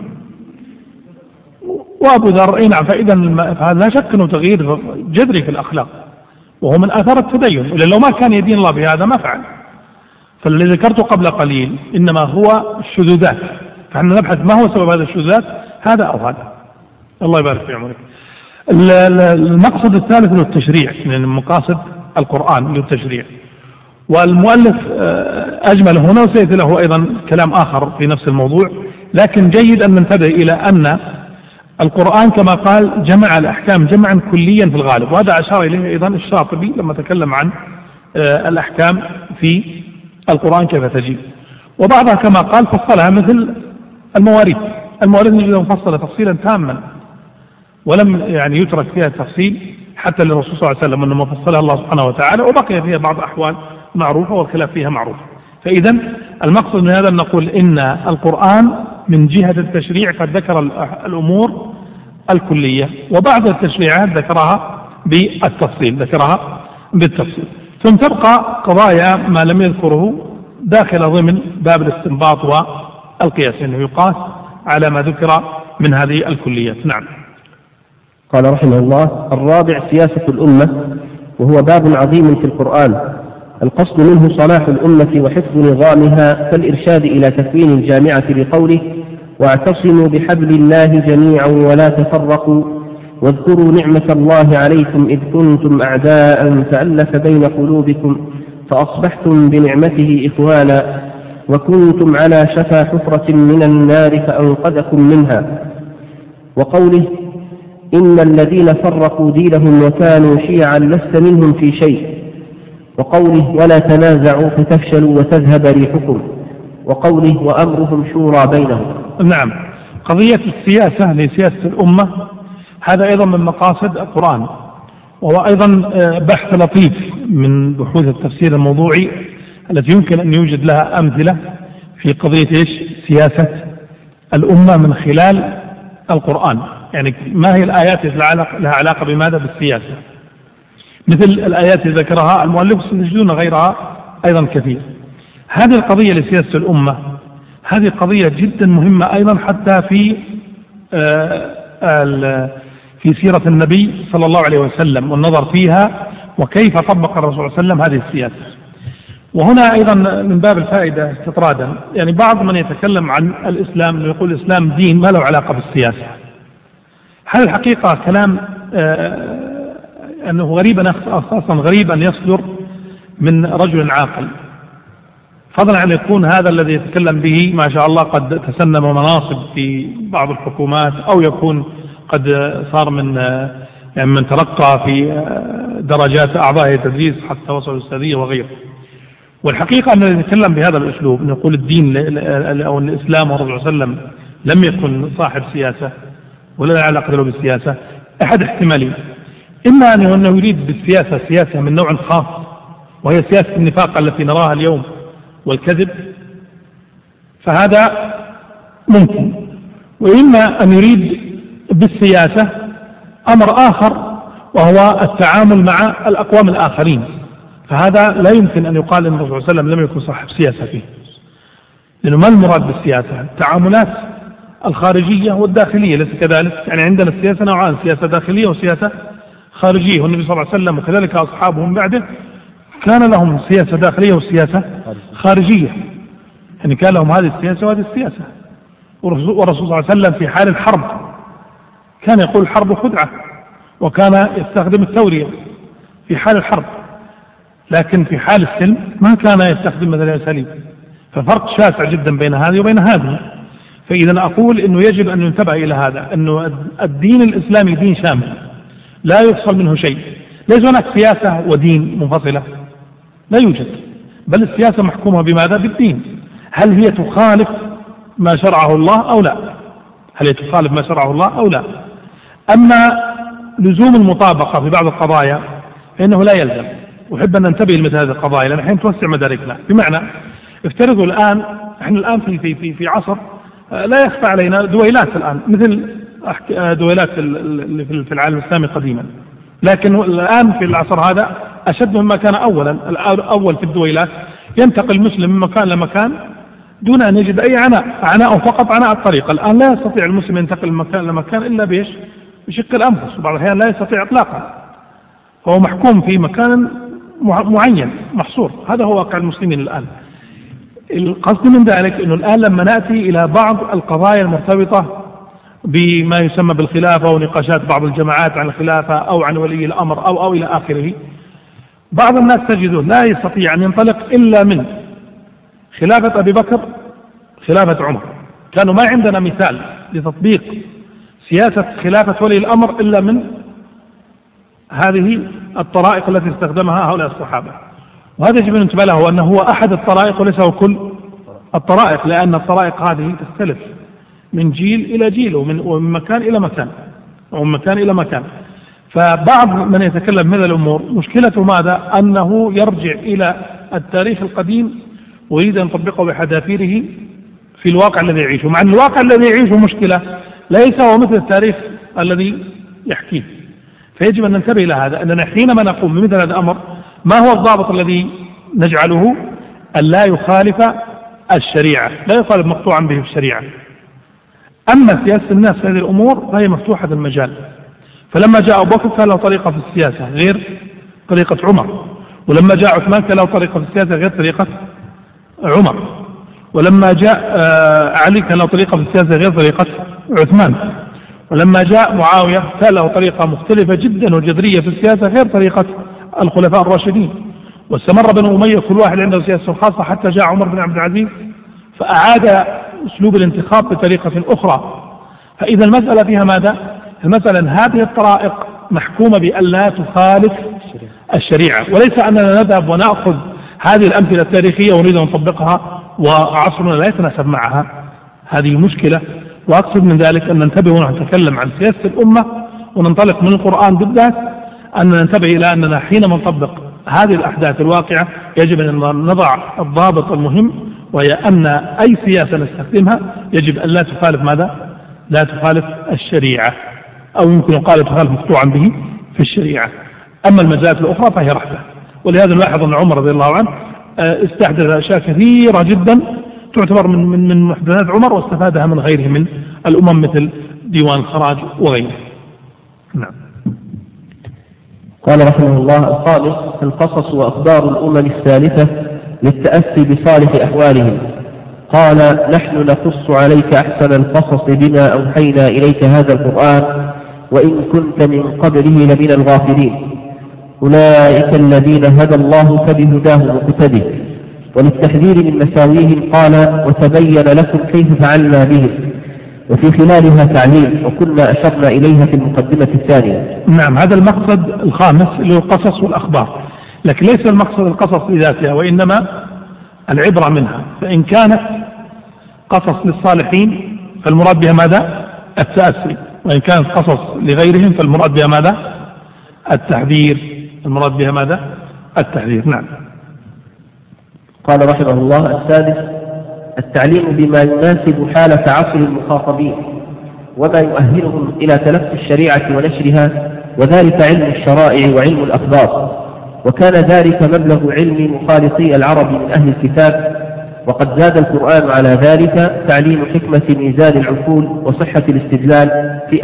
وأبو ذر نعم. فإذا هذا لا شك أنه تغيير جذري في الأخلاق، وهو من آثار التدين، ولأن لو ما كان يدين الله بهذا ما فعل. فالذي ذكرته قبل قليل إنما هو الشذوذات، فإحنا نبحث ما هو سبب هذا الشذوذات، هذا أو هذا. الله يبارك في عمرك. المقصد الثالث له التشريع، من مقاصد القرآن له التشريع، والمؤلف أجمل هنا، وسيأتي له أيضا كلام آخر في نفس الموضوع. لكن جيد أن ننتبه إلى أن القرآن كما قال جمع الأحكام جمعا كليا في الغالب، وهذا أشار إليه أيضا الشاطبي لما تكلم عن الأحكام في القرآن كيف تجيب. وبعضها كما قال فصلها، مثل المواريث نجد مفصلة تفصيلا تاما، ولم يعني يترك فيها التفصيل حتى للرسول صلى الله عليه وسلم، أنه فصلها الله سبحانه وتعالى، وبقي فيها بعض أحوال معروفة والخلاف فيها معروف. فإذا المقصد من هذا أن نقول إن القرآن من جهة التشريع قد ذكر الأمور الكلية، وبعض التشريعات ذكرها بالتفصيل. ثم تبقى قضايا ما لم يذكره داخل ضمن باب الاستنباط والقياس، إنه يقاس على ما ذكر من هذه الكليات. نعم. قال رحمه الله: الرابع سياسة الأمة، وهو باب عظيم في القرآن، القصد منه صلاح الأمة وحفظ نظامها، كالإرشاد إلى تكوين الجامعة بقوله: واعتصموا بحبل الله جميعا ولا تفرقوا، واذكروا نعمة الله عليكم إذ كنتم أعداء فألف بين قلوبكم فأصبحتم بنعمته إخوانا، وكنتم على شفا حفرة من النار فأنقذكم منها. وقوله: إن الذين فرقوا دينهم وكانوا شيعا لست منهم في شيء. وقوله: ولا تنازعوا فتفشلوا وتذهب ريحكم. وقوله: وأمرهم شورى بينهم. نعم. قضية السياسة لسياسة الأمة هذا أيضا من مقاصد القرآن، وهو أيضا بحث لطيف من بحوث التفسير الموضوعي التي يمكن أن يوجد لها أمثلة في قضية سياسة الأمة من خلال القرآن. يعني ما هي الآيات لها علاقة بماذا؟ بالسياسة، مثل الآيات التي ذكرها المؤلف، سنجدون غيرها أيضا كثير. هذه القضية لسياسة الأمة هذه قضية جدا مهمة أيضا، حتى في في سيرة النبي صلى الله عليه وسلم والنظر فيها وكيف طبق الرسول صلى الله عليه وسلم هذه السياسة. وهنا أيضا من باب الفائدة استطرادا، يعني بعض من يتكلم عن الإسلام أنه يقول الإسلام دين ما له علاقة بالسياسة. هذا الحقيقة كلام أنه غريب، أصلا غريب أن يصدر من رجل عاقل، فضلا عن يكون هذا الذي يتكلم به ما شاء الله قد تسنم مناصب في بعض الحكومات، أو يكون قد صار من ترقى في درجات أعضاء التدريس حتى وصل الأستاذية وغيره. والحقيقة أن يتكلم بهذا الأسلوب أن يقول الدين أو الإسلام والرسول صلى الله عليه وسلم لم يكن صاحب سياسة ولا له علاقة له بالسياسة، أحد احتمالين: إما أنه يريد بالسياسة سياسة من نوع خاص وهي سياسة النفاق التي نراها اليوم والكذب، فهذا ممكن، وإما أن يريد بالسياسة أمر آخر وهو التعامل مع الأقوام الآخرين، فهذا لا يمكن أن يقال أن الرسول صلى الله عليه وسلم لم يكن صاحب سياسة فيه، لأنه ما المراد بالسياسة؟ التعاملات الخارجية والداخلية، ليس كذلك؟ يعني عندنا السياسة نوعان: سياسة داخلية وسياسة خارجية، والنبي صلى الله عليه وسلم وكذلك أصحابه من بعده كان لهم سياسة داخلية وسياسة خارجية، يعني كان لهم هذه السياسة وهذه السياسة. والرسول صلى الله عليه وسلم في حال الحرب كان يقول الحرب خدعة، وكان يستخدم التورية في حال الحرب، لكن في حال السلم ما كان يستخدم مثلا الأساليب، ففرق شاسع جدا بين هذه وبين هذه. فإذا أقول أنه يجب أن ينتبه إلى هذا، أنه الدين الإسلامي دين شامل لا يفصل منه شيء، ليس هناك سياسة ودين منفصلة، لا يوجد، بل السياسة محكومة بماذا؟ بالدين. هل هي تخالف ما شرعه الله أو لا؟ هل هي تخالف ما شرعه الله أو لا؟ أما لزوم المطابقة في بعض القضايا فإنه لا يلزم. أحب أن ننتبه لمثل هذه القضايا لأن الحين توسع مداركنا. بمعنى افترضوا الآن احنا الآن في عصر لا يخفى علينا دويلات الآن مثل دويلات في العالم الإسلامي قديما، لكن الآن في العصر هذا أشد مما كان أولا. الأول في الدويلات ينتقل المسلم من مكان لمكان دون أن يجد أي عناء فقط عناء الطريق. الآن لا يستطيع المسلم ينتقل من مكان لمكان إلا بشق الأنفس، وبعض الأحيان لا يستطيع إطلاقا، فهو محكوم في مكان معين محصور. هذا هو واقع المسلمين الآن. القصد من ذلك أنه الآن لما نأتي إلى بعض القضايا المرتبطة بما يسمى بالخلافة ونقاشات بعض الجماعات عن الخلافة أو عن ولي الأمر أو إلى آخره، بعض الناس تجده لا يستطيع أن ينطلق إلا من خلافة أبي بكر، خلافة عمر. كانوا ما عندنا مثال لتطبيق سياسة خلافة ولي الأمر إلا من هذه الطرائق التي استخدمها هؤلاء الصحابة. وهذا يجب أن ننتبه له أنه هو أحد الطرائق وليس هو كل الطرائق، لأن الطرائق هذه تختلف من جيل إلى جيل ومن مكان إلى مكان ومن مكان إلى مكان. فبعض من يتكلم من الأمور مشكلته ماذا؟ أنه يرجع إلى التاريخ القديم ويريد أن يطبقه بحذافيره في الواقع الذي يعيشه، مع أن الواقع الذي يعيشه مشكلة ليس هو مثل التاريخ الذي يحكيه. فيجب أن ننتبه إلى هذا، أننا حينما نقوم بمثل هذا الأمر ما هو الضابط الذي نجعله؟ أن لا يخالف الشريعة، لا يخالف مقطوعا به في الشريعة. أما سياسة الناس في هذه الأمور فهي مفتوحة المجال. فلما جاء أبو بكر كان له طريقة في السياسة غير طريقة عمر، ولما جاء عثمان كان له طريقة في السياسة غير طريقة عمر، ولما جاء علي كان له طريقة في السياسة غير طريقة عثمان، ولما جاء معاوية كان له طريقة مختلفة جدا وجذرية في السياسة غير طريقة الخلفاء الراشدين. واستمر بنو أمية كل واحد عنده سياسة خاصة حتى جاء عمر بن عبد العزيز فأعاد أسلوب الانتخاب بطريقة أخرى. فإذا المسألة فيها ماذا؟ المسألة هذه الطرائق محكومة بأن لا تخالف الشريعة، وليس أننا نذهب ونأخذ هذه الأمثلة التاريخية ونريد أن نطبقها وعصرنا لا يتناسب معها. هذه مشكلة. وأقصد من ذلك أن ننتبه ونتكلم عن سياسة الأمة وننطلق من القرآن بالذات، أن ننتبه إلى أننا حينما نطبق هذه الأحداث الواقعة يجب أن نضع الضابط المهم، وهي أن أي سياسة نستخدمها يجب أن لا تخالف ماذا؟ لا تخالف الشريعة، أو يمكن يقال تخالف مقطوعا به في الشريعة. أما المجالات الأخرى فهي رحلة. ولهذا نلاحظ أن عمر رضي الله عنه استحدث أشياء كثيرة جدا تعتبر من محدثات عمر واستفادها من غيره من الأمم مثل ديوان الخراج وغيره. نعم. قال رحمه الله: الخامس: القصص وأخبار الأمم الثالثة للتأسي بصالح أحوالهم. قال: نحن نقص عليك أحسن القصص بما أوحينا إليك هذا القرآن وإن كنت من قبله لمن الغافلين. أولئك الذين هدى الله فبهداه مقتده. وللتحذير من مساويهم قال: وتبين لكم كيف فعلنا بهم، وفي خلالها تعليم، وكنا أشرنا إليها في المقدمة الثانية. نعم، هذا المقصد الخامس اللي هو القصص والأخبار، لكن ليس المقصد القصص لذاتها، وإنما العبرة منها. فإن كانت قصص للصالحين فالمراد بها ماذا؟ التأسي، وإن كانت قصص لغيرهم فالمراد بها ماذا؟ التحذير. المراد بها ماذا؟ التحذير. نعم. قال رحمه الله: السادس: التعليم بما يناسب حالة عصر المخاطبين وما يؤهلهم إلى تلقي الشريعة ونشرها، وذلك علم الشرائع وعلم الأخبار. وكان ذلك مبلغ علم مخالطي العرب من أهل الكتاب، وقد زاد القرآن على ذلك تعليم حكمة ميزان العقول وصحة الاستدلال في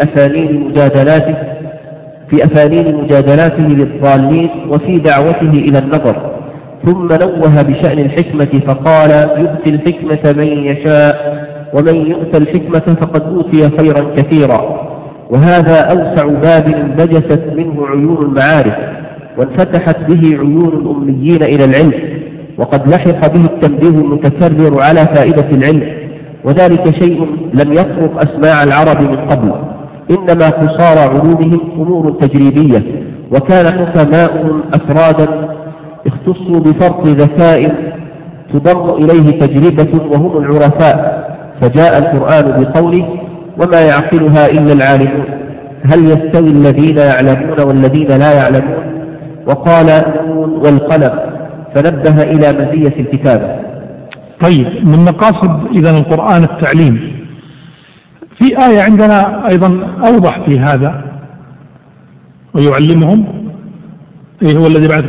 أفانين مجادلاته للضالين وفي دعوته إلى النظر. ثم نوه بشأن الحكمة فقال: يؤتي الحكمة من يشاء ومن يؤت الحكمة فقد أوتي خيرا كثيرا. وهذا أوسع باب انبجست منه عيون المعارف وانفتحت به عيون الأميين إلى العلم، وقد لحق به التنبيه المتكرر على فائدة العلم، وذلك شيء لم يطرق أسماع العرب من قبل، إنما قصار علومهم أمور تجريبية، وكان حكماؤهم أفرادا اختصوا بفرط ذكاء تضم إليه تجربة وهم العرفاء. فجاء القرآن بقوله: وما يعقلها إلا العالمون، هل يستوي الذين يعلمون والذين لا يعلمون؟ وقال: نون والقلم، فنبه إلى مزية الكتابة. طيب، من مقاصد إذن القرآن التعليم. في آية عندنا أيضا أوضح في هذا: ويعلمهم، هو الذي بعث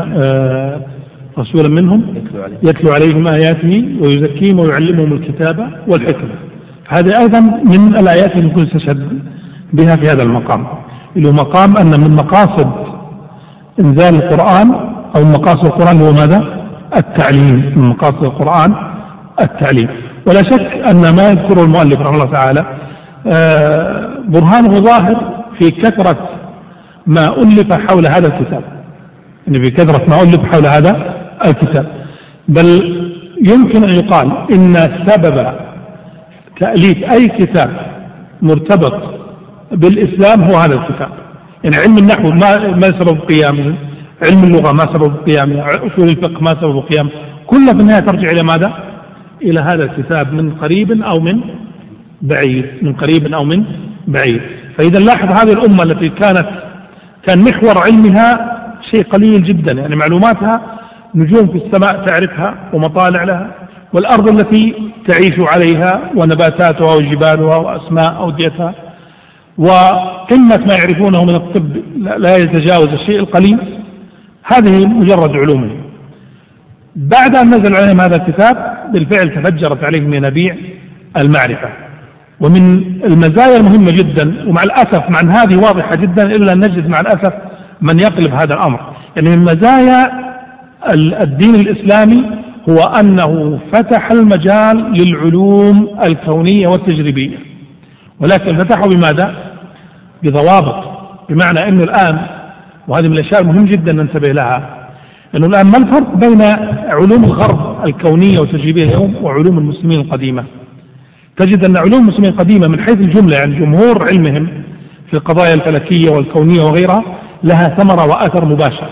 رسولا منهم يتلو عليهم آياته ويزكيهم ويعلمهم الكتاب والحكمة. هذه أيضا من الآيات اللي نقول استشهد بها في هذا المقام، اللي هو مقام أن من مقاصد إنزال القرآن أو مقاصد القرآن هو ماذا؟ التعليم. من مقاصد القرآن التعليم. ولا شك أن ما يذكره المؤلف رحمه الله تعالى برهانه ظاهر في كثرة ما ألف حول هذا الكتاب، يعني في كثرة ما ألف حول هذا الكتاب. بل يمكن أن يقال إن سبب تأليف أي كتاب مرتبط بالإسلام هو هذا الكتاب. يعني علم النحو ما سبب قيامه، علم اللغة ما سبب قيامه، أصول الفقه ما سبب قيامه، كلها في النهاية ترجع إلى ماذا؟ إلى هذا الكتاب من قريب أو من بعيد، من قريب أو من بعيد. فإذا لاحظ هذه الأمة التي كان محور علمها شيء قليل جدا، يعني معلوماتها نجوم في السماء تعرفها ومطالع لها، والأرض التي تعيش عليها ونباتاتها وجبالها وأسماء أوديتها، وقمة ما يعرفونه من الطب لا يتجاوز الشيء القليل. هذه مجرد علومهم. بعد أن نزل عليهم هذا الكتاب بالفعل تفجرت عليهم ينابيع المعرفة. ومن المزايا المهمة جدا، ومع الأسف مع أن هذه واضحة جدا إلا أن نجد مع الأسف من يقلب هذا الأمر، يعني من مزايا الدين الإسلامي هو أنه فتح المجال للعلوم الكونية والتجريبية، ولكن فتحه بماذا؟ بضوابط. بمعنى أنه الآن، وهذه من الأشياء المهم جدا ننتبه لها، أنه الآن ما الفرق بين علوم الغرب الكونية والتجريبية اليوم وعلوم المسلمين القديمة؟ تجد أن علوم المسلمين القديمة من حيث الجملة، يعني جمهور علمهم في القضايا الفلكية والكونية وغيرها، لها ثمرة وأثر مباشر.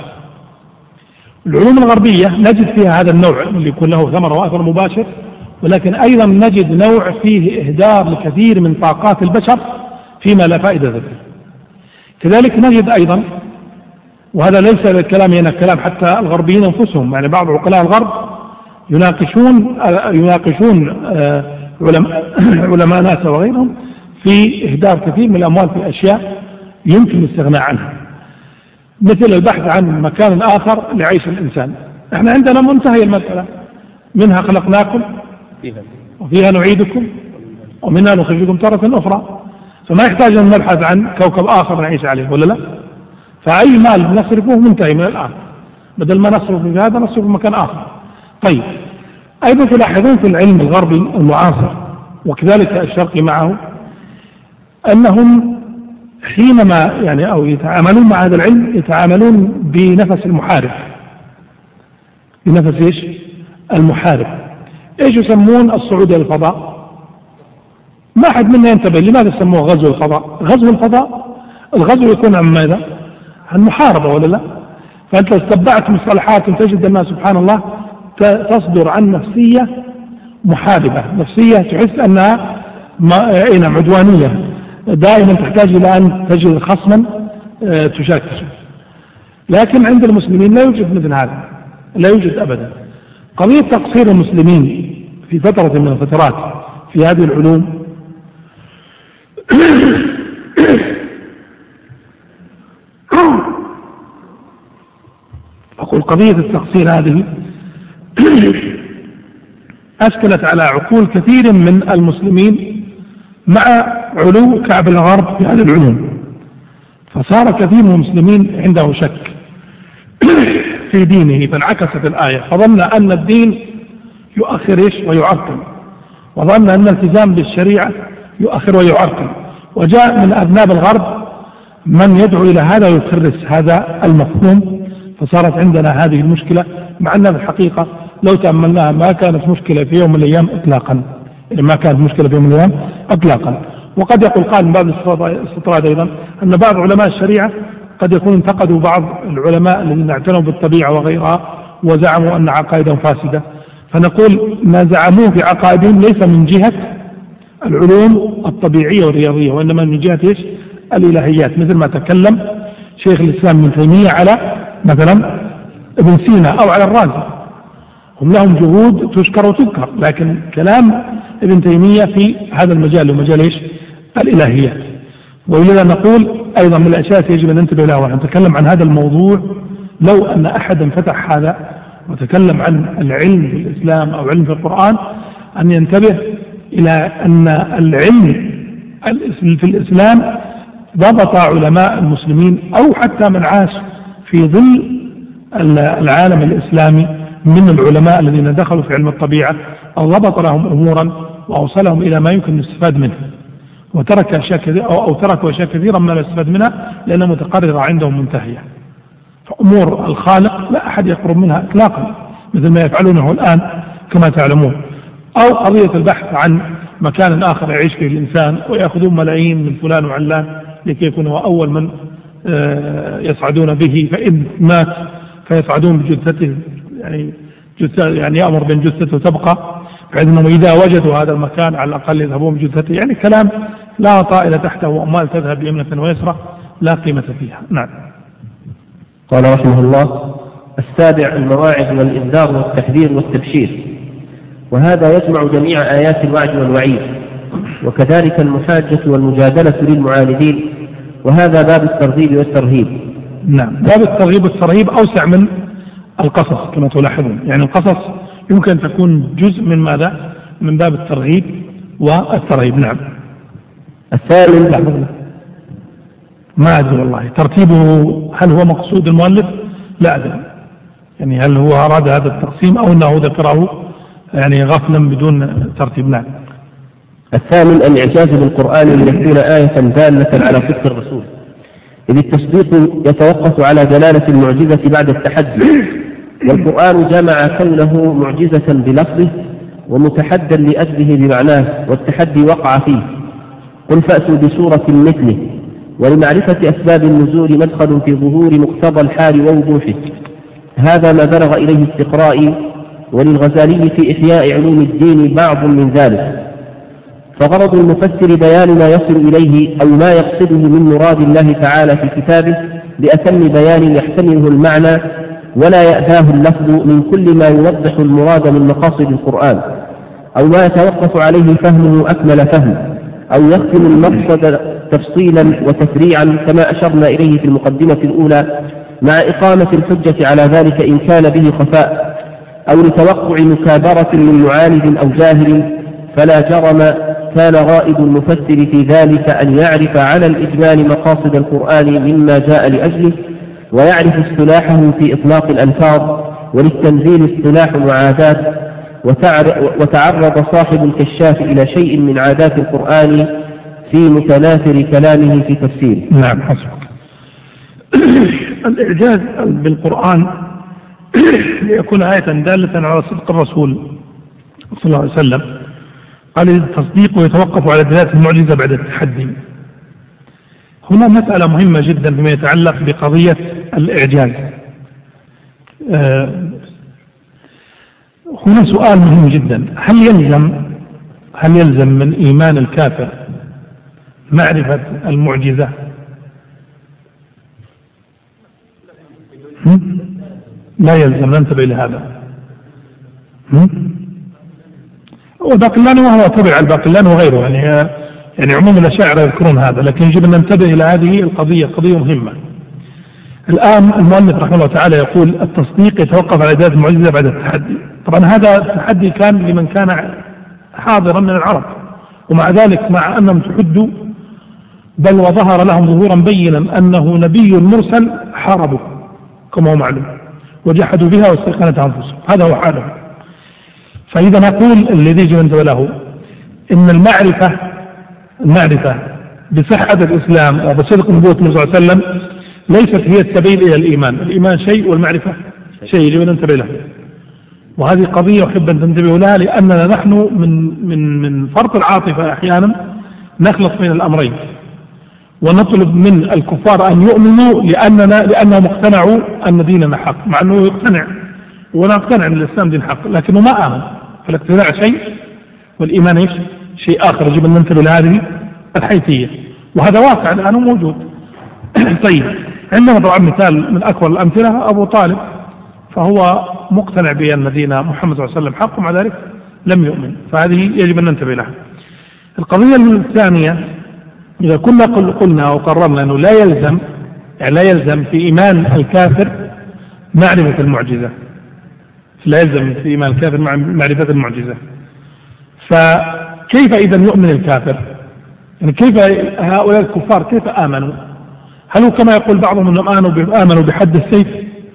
العلوم الغربية نجد فيها هذا النوع اللي يكون له ثمرة وأثر مباشر، ولكن أيضا نجد نوع فيه إهدار لكثير من طاقات البشر فيما لا فائدة فيه. كذلك نجد أيضا، وهذا ليس الكلام هنا كلام حتى الغربيين أنفسهم، يعني بعض عقلاء الغرب يناقشون علماء ناسا وغيرهم في إهدار كثير من الأموال في أشياء يمكن الاستغناء عنها، مثل البحث عن مكان آخر لعيش الإنسان. احنا عندنا منتهي المسألة: منها خلقناكم وفيها نعيدكم ومنها نخرجكم تارة أخرى. فما يحتاج أن نبحث عن كوكب آخر نعيش عليه ولا لا؟ فأي مال نصرفه منتهي من الآن، بدل ما نصرف في هذا نصرف في مكان آخر. طيب أيضا تلاحظون في العلم الغربي المعاصر وكذلك الشرقي معه أنهم حينما يعني أو يتعاملون مع هذا العلم يتعاملون بنفس المحارب، بنفس إيش؟ المحارب. إيش يسمون الصعود إلى الفضاء؟ ما أحد منا ينتبه لماذا يسموه غزو الفضاء؟ غزو الفضاء الغزو يكون عن ماذا؟ عن محاربة ولا لا؟ فأنت لو اتبعت مصطلحات تجد أنها سبحان الله تصدر عن نفسية محاربة، نفسية تحس أنها عدوانية، دائما تحتاج إلى أن تجد خصما تشاكسه. لكن عند المسلمين لا يوجد مثل هذا، لا يوجد أبدا. قضية تقصير المسلمين في فترة من الفترات في هذه العلوم أقول قضية التقصير هذه أشكلت على عقول كثير من المسلمين مع علو كعب الغرب في هذه العلوم، فصار كثير من المسلمين عنده شك في دينه، فانعكست الآية فظن أن الدين يؤخر ويعرقل، وظن أن الالتزام بالشريعة يؤخر ويعرقل، وجاء من أذناب الغرب من يدعو إلى هذا ويكرس هذا المفهوم، فصارت عندنا هذه المشكلة، مع أنها في الحقيقة لو تأملناها ما كانت مشكلة في يوم من الأيام إطلاقا، يعني ما كانت مشكلة في يوم من الأيام إطلاقا. وقد يقول قائل من باب الاستطراد أيضا أن بعض علماء الشريعة قد يكون انتقدوا بعض العلماء الذين اعتنوا بالطبيعة وغيرها وزعموا أن عقائدهم فاسدة، فنقول ما زعموه في عقائدهم ليس من جهة العلوم الطبيعية والرياضية، وإنما من جهة إيش؟ الإلهيات، مثل ما تكلم شيخ الإسلام ابن تيمية على مثلا ابن سينا أو على الرازي، هم لهم جهود تشكر وتذكر، لكن كلام ابن تيمية في هذا المجال ومجال إيش؟ الإلهيات. ولذا نقول أيضا من الأشياء يجب أن ننتبه لها ونحن نتكلم عن هذا الموضوع، لو أن أحدا فتح هذا وتكلم عن العلم في الإسلام أو علم في القرآن أن ينتبه إلى أن العلم في الإسلام ضبط علماء المسلمين أو حتى من عاش في ظل العالم الإسلامي من العلماء الذين دخلوا في علم الطبيعة، أو ضبط لهم أمورا وأوصلهم إلى ما يمكن الاستفاد منه، وترك أشياء كثيرة أو تركوا أشياء كثيرا ما لا يستفاد منها لأنها متقررة عندهم منتهية. فأمور الخالق لا أحد يقرب منها إطلاقا مثل ما يفعلونه الآن كما تعلمون، أو قضية البحث عن مكان آخر يعيش فيه الإنسان ويأخذون ملايين من فلان وعلان لكي يكون هو أول من يصعدون به، فإن مات فيصعدون بجثته، يعني يأمر بأن جثته تبقى، بحيث أنهم إذا وجدوا هذا المكان على الأقل يذهبون بجثته، يعني كلام لا طائل تحته وأموال تذهب بيمنة ويسرى لا قيمة فيها. نعم. قال رحمه الله: السابع المواعظ والإنذار والتحذير والتبشير، وهذا يجمع جميع آيات الوعد والوعيد، وكذلك المحاجة والمجادلة للمعاندين، وهذا باب الترغيب والترهيب. نعم، باب الترغيب والترهيب أوسع من القصص كما تلاحظون، يعني القصص يمكن أن تكون جزء من ماذا؟ من باب الترغيب والترهيب. نعم. الثالث ما أدري والله ترتيبه هل هو مقصود المؤلف؟ لا أدري، يعني هل هو أراد هذا التقسيم أو أنه ذكره يعني غفلا بدون ترتيب. نعم. الثامن الإعجاز بالقرآن ليكون آية دالة على صدق الرسول، إذ التصديق يتوقف على دلالة المعجزة بعد التحدي، والقرآن جمع كونه معجزة بلفظه ومتحدا لأجله بمعناه، والتحدي وقع فيه. قل فأتوا بسورة مثله، ولمعرفة أسباب النزول مدخل في ظهور مقتضى الحال ووضوحه، هذا ما بلغ إليه استقرائي، وللغزالي في إحياء علوم الدين بعض من ذلك. فغرض المفسر بيان ما يصل إليه أو ما يقصده من مراد الله تعالى في كتابه بأتم بيان يحتمله المعنى ولا يأتاه اللفظ من كل ما يوضح المراد من مقاصد القرآن، أو ما يتوقف عليه فهمه أكمل فهم، أو يختم المقصد تفصيلا وتفريعا كما أشرنا إليه في المقدمة الأولى، مع إقامة الحجة على ذلك إن كان به خفاء، أو لتوقع مكابرة من معاند أو جاهل، فلا جرم كان غائب المفسر في ذلك أن يعرف على الإجمال مقاصد القرآن مما جاء لأجله، ويعرف اصطلاحه في إطلاق الألفاظ، وللتنزيل اصطلاح وعادات، وتعرض صاحب الكشاف إلى شيء من عادات القرآن في متناثر كلامه في تفسيره. نعم حسبك. الإعجاز بالقرآن ليكون آية دالة على صدق الرسول صلى الله عليه وسلم، قال التصديق يتوقف على دلالة المعجزة بعد التحدي. هنا مسألة مهمة جدا فيما يتعلق بقضية الإعجاز. هنا سؤال مهم جدا: هل يلزم من إيمان الكافر معرفة المعجزة؟ لا يلزم، ننتبه لهذا. والباقلاني وهو تبع الباقلاني وغيره، يعني عموم الأشاعرة يذكرون هذا، لكن يجب أن ننتبه إلى هذه القضية، قضية مهمة. الآن المؤلف رحمه الله تعالى يقول التصديق يتوقف على إعجاز المعجزة بعد التحدي. طبعا هذا التحدي كان لمن كان حاضرا من العرب، ومع ذلك مع أنهم تحدوا بل وظهر لهم ظهورا بينا أنه نبي مرسل، حاربوا كما هو معلوم وجحدوا بها واستيقنتها أنفسهم، هذا هو حاله. فإذا نقول الذي يجب أن له إن المعرفة بصحة الإسلام وبصدق نبوة النبي صلى الله عليه وسلم ليست هي السبيل إلى الإيمان. الإيمان شيء والمعرفة شيء، يجب أن ننتبه له، وهذه قضية أحب أن تنتبهوا لها، لأننا نحن من فرط العاطفة أحيانا نخلط بين الأمرين، ونطلب من الكفار أن يؤمنوا لأنهم اقتنعوا أن ديننا حق، مع أنه يقتنع ونقتنع أن الإسلام دين حق لكنه ما آمن. فالاقتناع شيء والإيمان شيء آخر، يجب أن ننتبه لهذه الحيثية، وهذا واقع الآن موجود. طيب، عندنا طبعا مثال من أكبر الأمثلة أبو طالب، فهو مقتنع بأن دين محمد صلى الله عليه وسلم حق ومع ذلك لم يؤمن، فهذه يجب أن ننتبه لها. القضية الثانية: إذا كنا قلنا وقررنا أنه لا يلزم في إيمان الكافر معرفة المعجزة، لا يلزم في إيمان الكافر معرفة المعجزة، فكيف إذا يؤمن الكافر؟ يعني كيف هؤلاء الكفار كيف آمنوا؟ هل هو كما يقول بعضهم أنهم آمنوا بحد السيف؟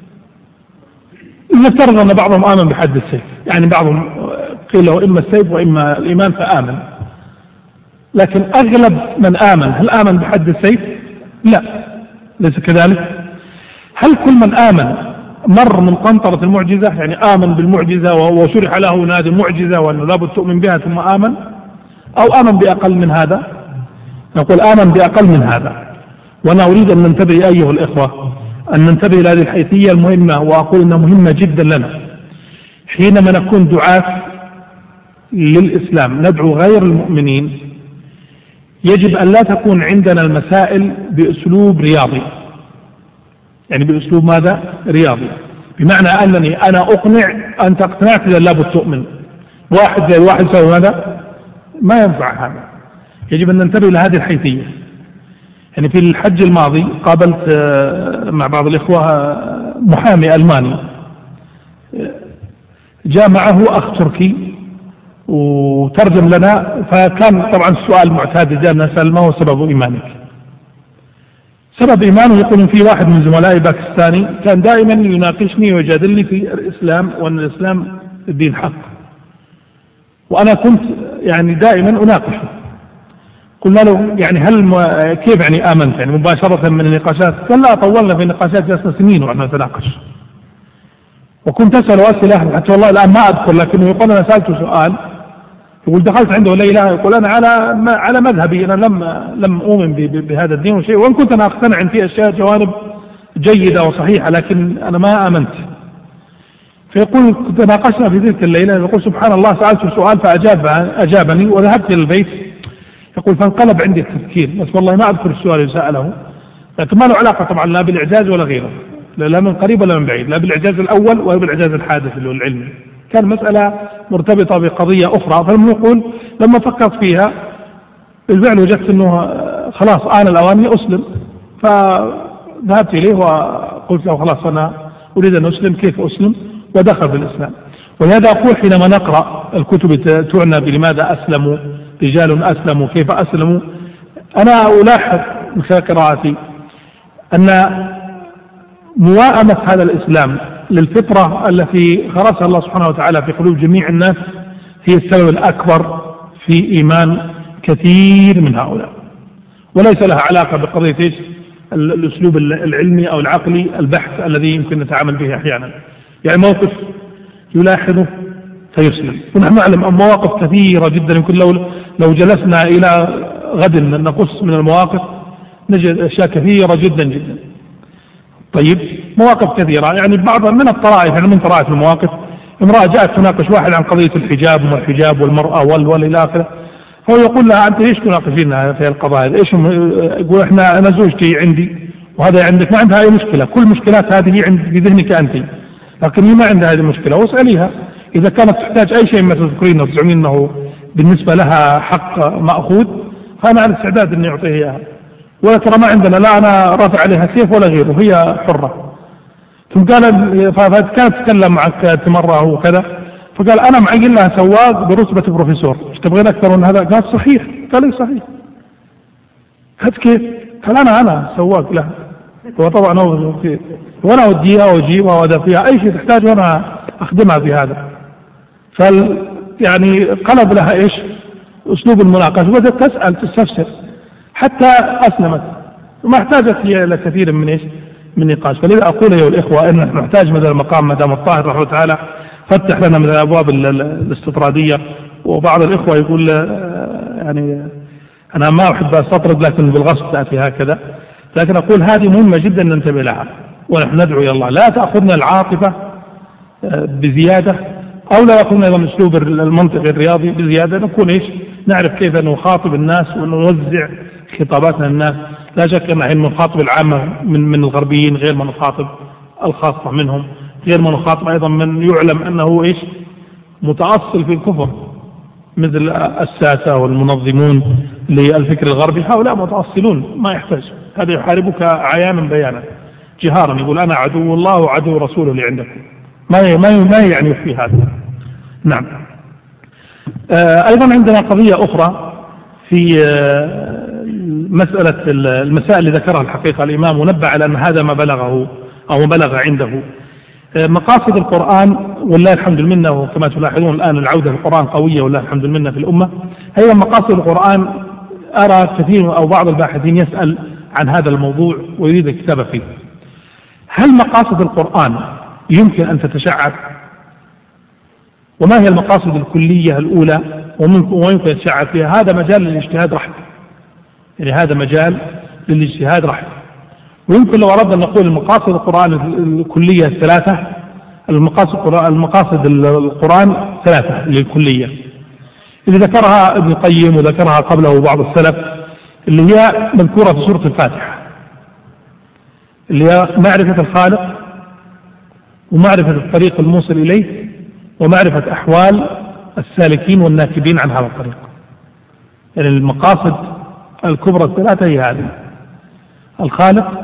نفترض أن بعضهم آمن بحد السيف، يعني بعضهم قيل له إما السيف وإما الإيمان فآمن، لكن أغلب من آمن هل آمن بحد السيف؟ لا، ليس كذلك. هل كل من آمن مر من قنطرة المعجزة، يعني آمن بالمعجزة وشرح له أن هذه معجزة وأنه لابد تؤمن بها ثم آمن، أو آمن بأقل من هذا؟ نقول آمن بأقل من هذا. وأنا أريد أن ننتبه أيها الإخوة، أن ننتبه لهذه الحيثية المهمة، وأقول أنها مهمة جدا لنا حينما نكون دعاة للإسلام ندعو غير المؤمنين. يجب أن لا تكون عندنا المسائل بأسلوب رياضي، يعني بأسلوب ماذا؟ رياضي، بمعنى أنني أنا أقنع أنت اقتنعت إذا لابد تؤمن، واحد زي واحد يساوي ماذا؟ ما ينفع هذا. يجب أن ننتبه لهذه الحيثية. يعني في الحج الماضي قابلت مع بعض الإخوة محامي ألماني، جاء معه أخ تركي وترجم لنا، فكان طبعا السؤال المعتاد جاء نسأل: ما هو سبب إيمانك؟ سبب إيمانه يقول في واحد من زملائي باكستاني كان دائما يناقشني ويجادلني في الإسلام وأن الإسلام الدين حق، وأنا كنت يعني دائما أناقشه. قلنا له يعني كيف يعني آمنت يعني مباشرة من النقاشات؟ قال لا، طولنا في النقاشات، جلسنا سنين وأنا نتناقش، وكنت أسأله أسئلة حتى والله الآن ما أذكر، لكنه يقول أنا سألته سؤال، يقول دخلت عنده ليلة يقول أنا على مذهبي، أنا لم أؤمن بهذا الدين وشيء، وإن كنت أنا أقتنع إن في أشياء جوانب جيدة وصحيحة لكن أنا ما آمنت. فيقول تناقشنا في تلك الليلة، يقول سبحان الله سألته سؤال فأجابني وذهبت إلى البيت، يقول فانقلب عندي التفكير، بس والله ما أذكر السؤال اللي سأله، لكن ما له علاقة طبعا لا بالإعجاز ولا غيره، لا من قريب ولا من بعيد، لا بالإعجاز الأول ولا بالإعجاز الحادث اللي هو العلمي، كان مسألة مرتبطة بقضية أخرى. فنقول لما فكرت فيها بالفعل وجدت أنه خلاص آن الأوان أسلم، فذهبت إليه وقلت له خلاص أنا أريد أن أسلم، كيف أسلم؟ ودخل في الإسلام. ولهذا أقول حينما نقرأ الكتب تعنى بلماذا أسلموا رجال أسلموا كيف أسلموا. أنا ألاحظ من خلال قراءتي أن موائمة هذا الإسلام للفطرة التي غرسها الله سبحانه وتعالى في قلوب جميع الناس هي السبب الأكبر في إيمان كثير من هؤلاء، وليس لها علاقة بقضية الأسلوب العلمي أو العقلي البحث الذي يمكن نتعامل به أحيانا. يعني موقف يلاحظه فيسلم، ونحن نعلم أن مواقف كثيرة جدا يمكن لو جلسنا إلى غد نقص من المواقف نجد أشياء كثيرة جدا جدا. طيب مواقف كثيرة، يعني بعض من الطرائف، يعني من طرائف المواقف امرأة جاءت تناقش واحد عن قضية الحجاب وما الحجاب والمرأة والإلى آخره، هو يقول لها أنت ليش تناقشينها في القضايا؟ إيش يقول أنا زوجتي عندي وهذا عندك، ما عندها أي مشكلة، كل مشكلات هذه عند في ذهنك أنت، لكن هي ما عندها هذه المشكلة، واسأليها إذا كانت تحتاج أي شيء ما تذكرينه وتزعمين أنه بالنسبة لها حق مأخوذ، فأنا على استعداد أني أعطيه إياها، ولا ترى ما عندنا لا أنا رافع عليها سيف ولا غيره، هي حرة. ثم قال فكانت تتكلم معك مرة وكذا، فقال أنا معين لها سواق برتبة بروفيسور، ايش تبغين أكثر من هذا؟ قال صحيح. قال لي صحيح. قلت كيف؟ قال أنا سواق لها، هو طبعا هو وأنا أوديها وأجيبها وأدى فيها أي شيء تحتاج وأنا أخدمها في هذا. يعني قلب لها إيش؟ أسلوب المناقشة، وبدأت تسأل تستفسر حتى أسلمت، وما احتاجت هي إلى كثير من إيش؟ من نقاش. فلذا أقول أيها الإخوة أن نحن نحتاج مثل المقام مدام الطاهر رحمه الله تعالى فتح لنا من الأبواب الاستطرادية. وبعض الإخوة يقول يعني أنا ما أحب أستطرد لكن بالغصب تأتي هكذا، لكن أقول هذه مهمة جدا ننتبه لها، ونحن ندعو إلى الله لا تأخذنا العاطفة بزيادة، أو لا يأخذنا أيضا أسلوب المنطق الرياضي بزيادة، نكون إيش؟ نعرف كيف نخاطب الناس ونوزع خطاباتنا للناس. لا شك أن نخاطب العامة من الغربيين غير ما نخاطب الخاصة منهم، غير ما نخاطب أيضا من يعلم أنه إيش؟ متأصل في الكفر مثل الساسة والمنظمون للفكر الغربي، هؤلاء متأصلون ما يحتاج، هذا يحاربك عيانا بيانا جهارا، يقول أنا عدو الله وعدو رسوله اللي عندكم، ما يعني في هذا. نعم. أيضا عندنا قضية أخرى في مسألة المسائل اللي ذكرها الحقيقة الإمام، ونبه على أن هذا ما بلغه أو ما بلغ عنده. مقاصد القرآن والله الحمد لله، وكما تلاحظون الآن العودة للقرآن قوية والله الحمد لله في الأمة. أيضا مقاصد القرآن أرى كثير أو بعض الباحثين يسأل عن هذا الموضوع ويريد الكتابة فيه. هل مقاصد القرآن يمكن أن تتشعب؟ وما هي المقاصد الكلية الأولى ويمكن يتشعب فيها؟ هذا مجال للاجتهاد رحب، يعني هذا مجال للاجتهاد رحب. ويمكن لو أردنا أن نقول المقاصد القرآن الكلية الثلاثة، المقاصد القرآن ثلاثة للكلية اللي ذكرها ابن القيم وذكرها قبله بعض السلف، اللي هي مذكورة في سورة الفاتحة، اللي هي معرفة الخالق ومعرفة الطريق الموصل إليه ومعرفة أحوال السالكين والناكبين عن هذا الطريق. يعني المقاصد الكبرى الثلاثة هي هذه: الخالق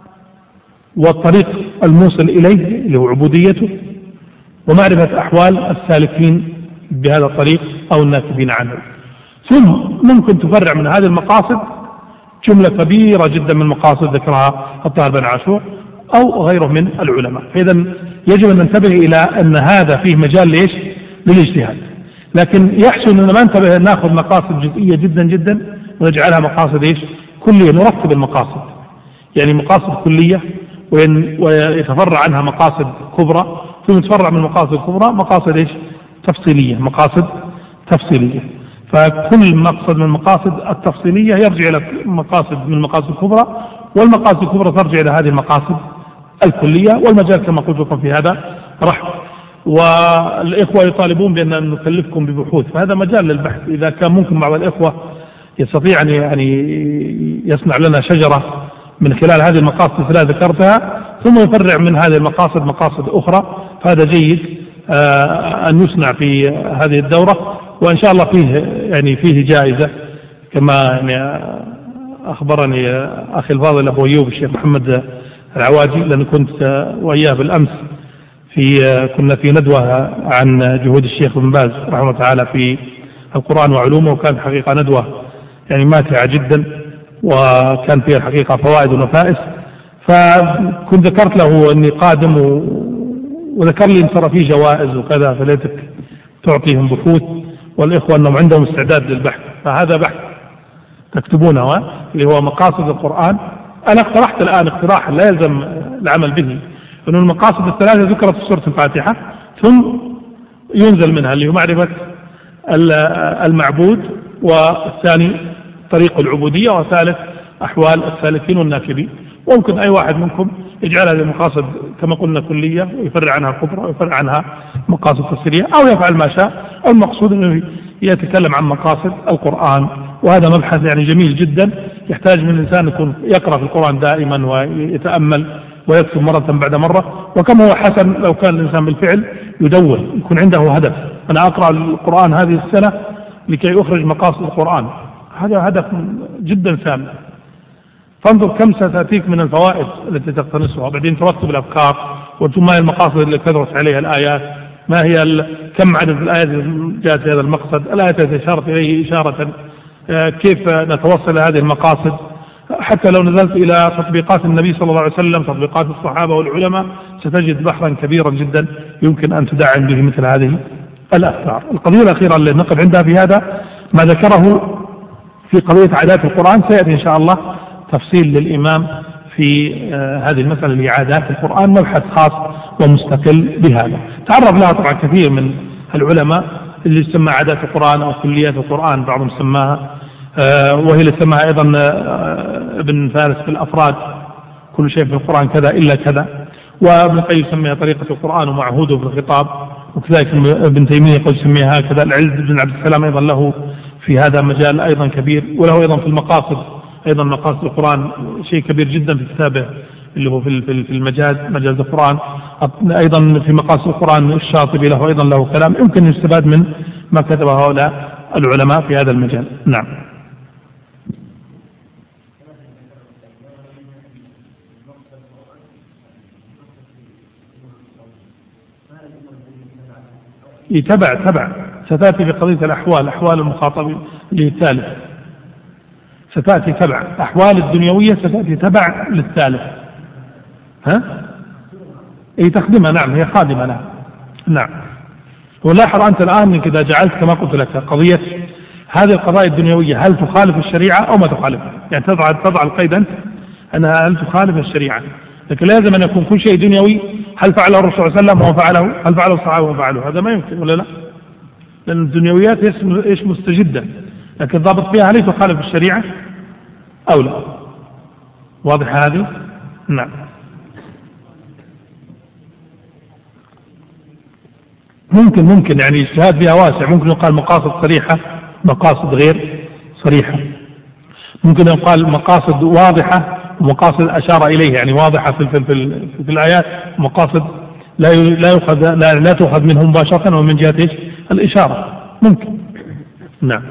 والطريق الموصل إليه اللي هو عبوديته ومعرفة أحوال السالكين بهذا الطريق أو الناكبين عنه. ثم ممكن تفرع من هذه المقاصد جملة كبيرة جدا من المقاصد ذكرها الطاهر بن عاشور أو غيره من العلماء. فإذا يجب أن ننتبه إلى أن هذا فيه مجال ليش؟ للاجتهاد، لكن يحسن أن ما ننتبه أن نأخذ مقاصد جزئية جدا جدا ونجعلها مقاصد إيش؟ كلية. نرتب المقاصد، يعني مقاصد كلية ويتفرع عنها مقاصد كبرى، ثم يتفرع من المقاصد الكبرى مقاصد إيش؟ تفصيلية، مقاصد تفصيلية. فكل مقصد من المقاصد التفصيلية يرجع إلى مقاصد من المقاصد الكبرى، والمقاصد الكبرى ترجع إلى هذه المقاصد الكلية. والمجال كما قلت لكم في هذا رحب. والإخوة يطالبون بأن نكلفكم ببحوث، فهذا مجال للبحث. إذا كان ممكن بعض الإخوة يستطيع أن يصنع لنا شجرة من خلال هذه المقاصد الثلاث ذكرتها ثم يفرع من هذه المقاصد مقاصد أخرى، فهذا جيد أن يصنع في هذه الدورة. وإن شاء الله فيه جائزة كما يعني أخبرني أخي الفاضل أبو أيوب الشيخ محمد العواجي، لأن كنت وإياه بالأمس كنا في ندوة عن جهود الشيخ بن باز رحمه الله تعالى في القرآن وعلومه، وكانت حقيقة ندوة يعني ماتعة جدا، وكان فيها الحقيقة فوائد ونفائس. فكنت ذكرت له أني قادم وذكر لي إن ترى فيه جوائز وكذا، فليتك تعطيهم بحوث، والإخوة أنهم عندهم استعداد للبحث. فهذا بحث تكتبونه اللي هو مقاصد القرآن. أنا اقترحت الآن اقتراحا لا يلزم العمل به، أن المقاصد الثلاثة ذكرت في سورة الفاتحة، ثم ينزل منها اللي هو معرفة المعبود، والثاني طريق العبودية، والثالث أحوال السالكين والناكبين. وممكن أي واحد منكم يجعل هذه المقاصد كما قلنا كلية، ويفرع عنها كبرى، ويفرع عنها مقاصد تفسيرية، أو يفعل ما شاء. المقصود أنه يتكلم عن مقاصد القرآن، وهذا مبحث يعني جميل جدا، يحتاج من الإنسان يكون يقرأ في القرآن دائما ويتأمل ويكتب مرة بعد مرة. وكما هو حسن لو كان الإنسان بالفعل يدون، يكون عنده هدف. أنا أقرأ القرآن هذه السنة لكي أخرج مقاصد القرآن، هذا هدف جدا سامي. فانظر كم ستأتيك من الفوائد التي تقتنصها، وبعدين ترتب الأفكار، وثم ما هي المقاصد التي تدرس عليها الآيات، ما هي كم عدد الآيات التي جاءت هذا المقصد، الآيات التي أشارت إليه إشارة، كيف نتوصل إلى هذه المقاصد. حتى لو نزلت إلى تطبيقات النبي صلى الله عليه وسلم، تطبيقات الصحابة والعلماء، ستجد بحرا كبيرا جدا يمكن أن تدعم به مثل هذه الأفكار. القضية الأخيرة اللي نقف عندها في هذا ما ذكره في قضية عادات القرآن، سيأتي إن شاء الله تفصيل للإمام في هذه المسألة اللي عادات القرآن، مبحث خاص ومستقل بهذا. تعرف لها طبعا كثير من العلماء، اللي يسمى عادات القرآن أو كليات القرآن بعضهم سماها، وهي اللي سماها أيضا ابن فارس في الأفراد، كل شيء في القرآن كذا إلا كذا. وابن القيم يسميها طريقة القرآن ومعهوده في الخطاب، وكذلك ابن تيمية يقول يسميها هكذا. العز بن عبد السلام أيضا له في هذا مجال أيضا كبير، وله أيضا في المقاصد، أيضا مقاصد القرآن شيء كبير جدا في كتابه اللي هو في مجاز القرآن. أيضا في مقاصد القرآن الشاطبي له أيضا له كلام يمكن يستفاد من ما كتبه هؤلاء العلماء في هذا المجال. نعم. تبع ستأتي في قضية الأحوال، أحوال المخاطبين اللي الثالث ستأتي تبع، أحوال الدنيوية ستأتي تبع للثالث. تخدمها. نعم هي خادمة لها. نعم. ولاحظ أنت الآن إنك إذا جعلت كما قلت لك قضية هذه القضايا الدنيوية هل تخالف الشريعة أو ما تخالف، يعني تضع القيد أنت أنها هل تخالف الشريعة، لكن لازم أن يكون كل شيء دنيوي هل فعله الرسول صلى الله عليه وسلم وفعله، هل فعله الصحابة وفعله، هذا ما يمكن ولا لا؟ لأن الدنيويات إيش مستجدة، لكن ضابط فيها هل تخالف الشريعة أو لا. واضح هذه؟ نعم. ممكن يعني اجتهاد فيها واسع، ممكن يقال مقاصد صريحة، مقاصد غير صريحة، ممكن يقال مقاصد واضحة ومقاصد أشار إليه، يعني واضحة في الآيات، مقاصد لا تؤخذ منهم مباشرة ومن جهة الإشارة ممكن. نعم.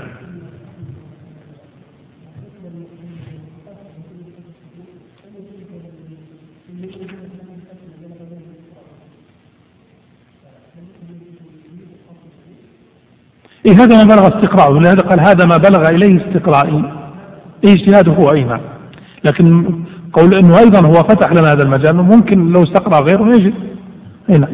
هذا ما بلغ استقراءه، ولهذا قال هذا ما بلغ إليه استقرائي، اجتهاده هو نعم. لكن قول أنه أيضا هو فتح لنا هذا المجال، ممكن لو استقرأ غيره يجد. نعم.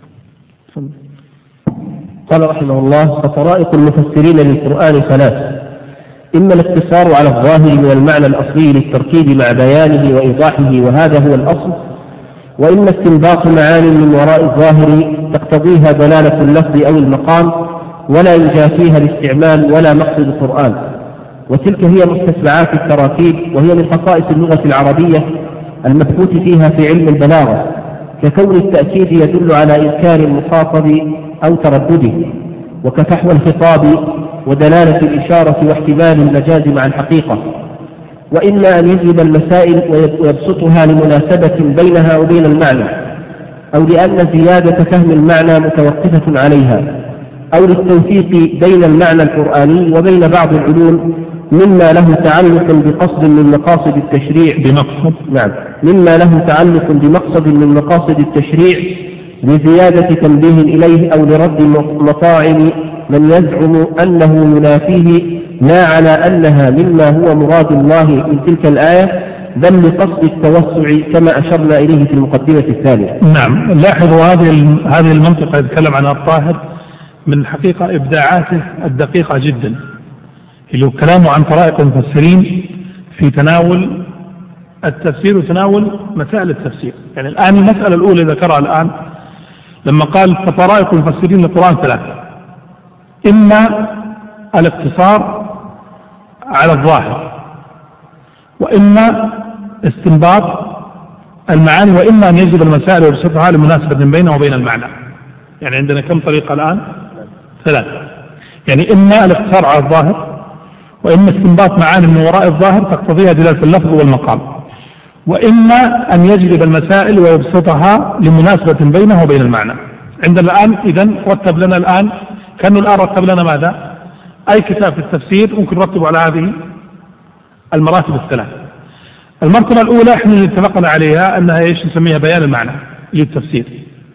قال رحمه الله: فطرائق المفسرين للقرآن ثلاث: إما الاقتصار على الظاهر من المعنى الأصلي للتركيب مع بيانه وإيضاحه وهذا هو الأصل، وإما استنباط معاني من وراء الظاهر تقتضيها دلالة اللفظ أو المقام ولا ينجى فيها الاستعمال ولا مقصد القرآن، وتلك هي مستتبعات التراكيب، وهي من خصائص اللغة العربية المثبوت فيها في علم البلاغة، ككون التأكيد يدل على إنكار المخاطب أو تردده، وكفحوى الخطاب ودلالة الإشارة واحتمال المجاز مع الحقيقة. وإما أن يجلب المسائل ويبسطها لمناسبة بينها وبين المعنى، أو لأن زيادة فهم المعنى متوقفة عليها، أو للتوفيق بين المعنى القرآني وبين بعض العلوم مما له تعلق بقصد من مقاصد التشريع مما له تعلق بمقصد من مقاصد التشريع لزيادة تنبيه إليه أو لرد مطاعم من يزعم أنه ينافيه لا على أنها مما هو مراد الله من تلك الآية بل لقصد التوسع كما أشرنا إليه في المقدمة الثانية. نعم، لاحظوا هذه المنطقة يتكلم عنها الطاهر من حقيقة إبداعاته الدقيقة جدا، اللي هو كلامه عن طرائق المفسرين في تناول التفسير وتناول مسائل التفسير. يعني الآن المسألة الأولى ذكرها الآن لما قال فطرائق المفسرين للقرآن ثلاثة: إما الاقتصار على الظاهر، وإما استنباط المعاني، وإما أن يجلب المسائل ويبسطها لمناسبة بينه وبين المعنى. يعني عندنا كم طريقة الآن؟ ثلاثة. يعني إما الاقتصار على الظاهر، وإما استنباط معاني من وراء الظاهر تقتضيها دلالة اللفظ والمقام، وإما أن يجلب المسائل ويبسطها لمناسبة بينه وبين المعنى. عندنا الآن إذن رتب لنا الآن كأنه الآن رتب لنا ماذا؟ أي كتاب في التفسير ممكن نرتبه على هذه المراتب الثلاث. المرتبة الأولى احنا اللي اتفقنا عليها أنها ايش نسميها؟ بيان المعنى للتفسير.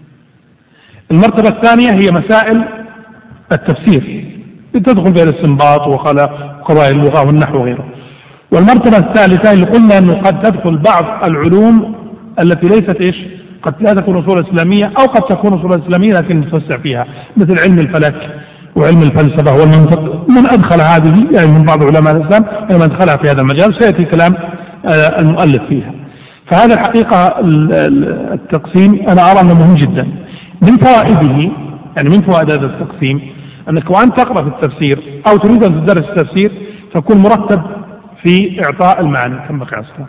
المرتبة الثانية هي مسائل التفسير تدخل بين الاستنباط وقضايا اللغة والنحو وغيره. والمرتبة الثالثة اللي قلنا أنه قد تدخل بعض العلوم التي ليست ايش؟ قد لا تكون أصول إسلامية أو قد تكون أصول إسلامية لكن نتوسع فيها، مثل علم الفلك وعلم الفلسفة والمنطق. من أدخل هذه يعني من بعض علماء الإسلام من أدخلها في هذا المجال سيأتي كلام المؤلف فيها. فهذا الحقيقة التقسيم أنا أرى أنه مهم جدا. من فوائده يعني من فوائد هذا التقسيم أنك وأنت تقرأ في التفسير أو تريد أن تدرس التفسير تكون مرتب في إعطاء المعاني. كم بقي عصر؟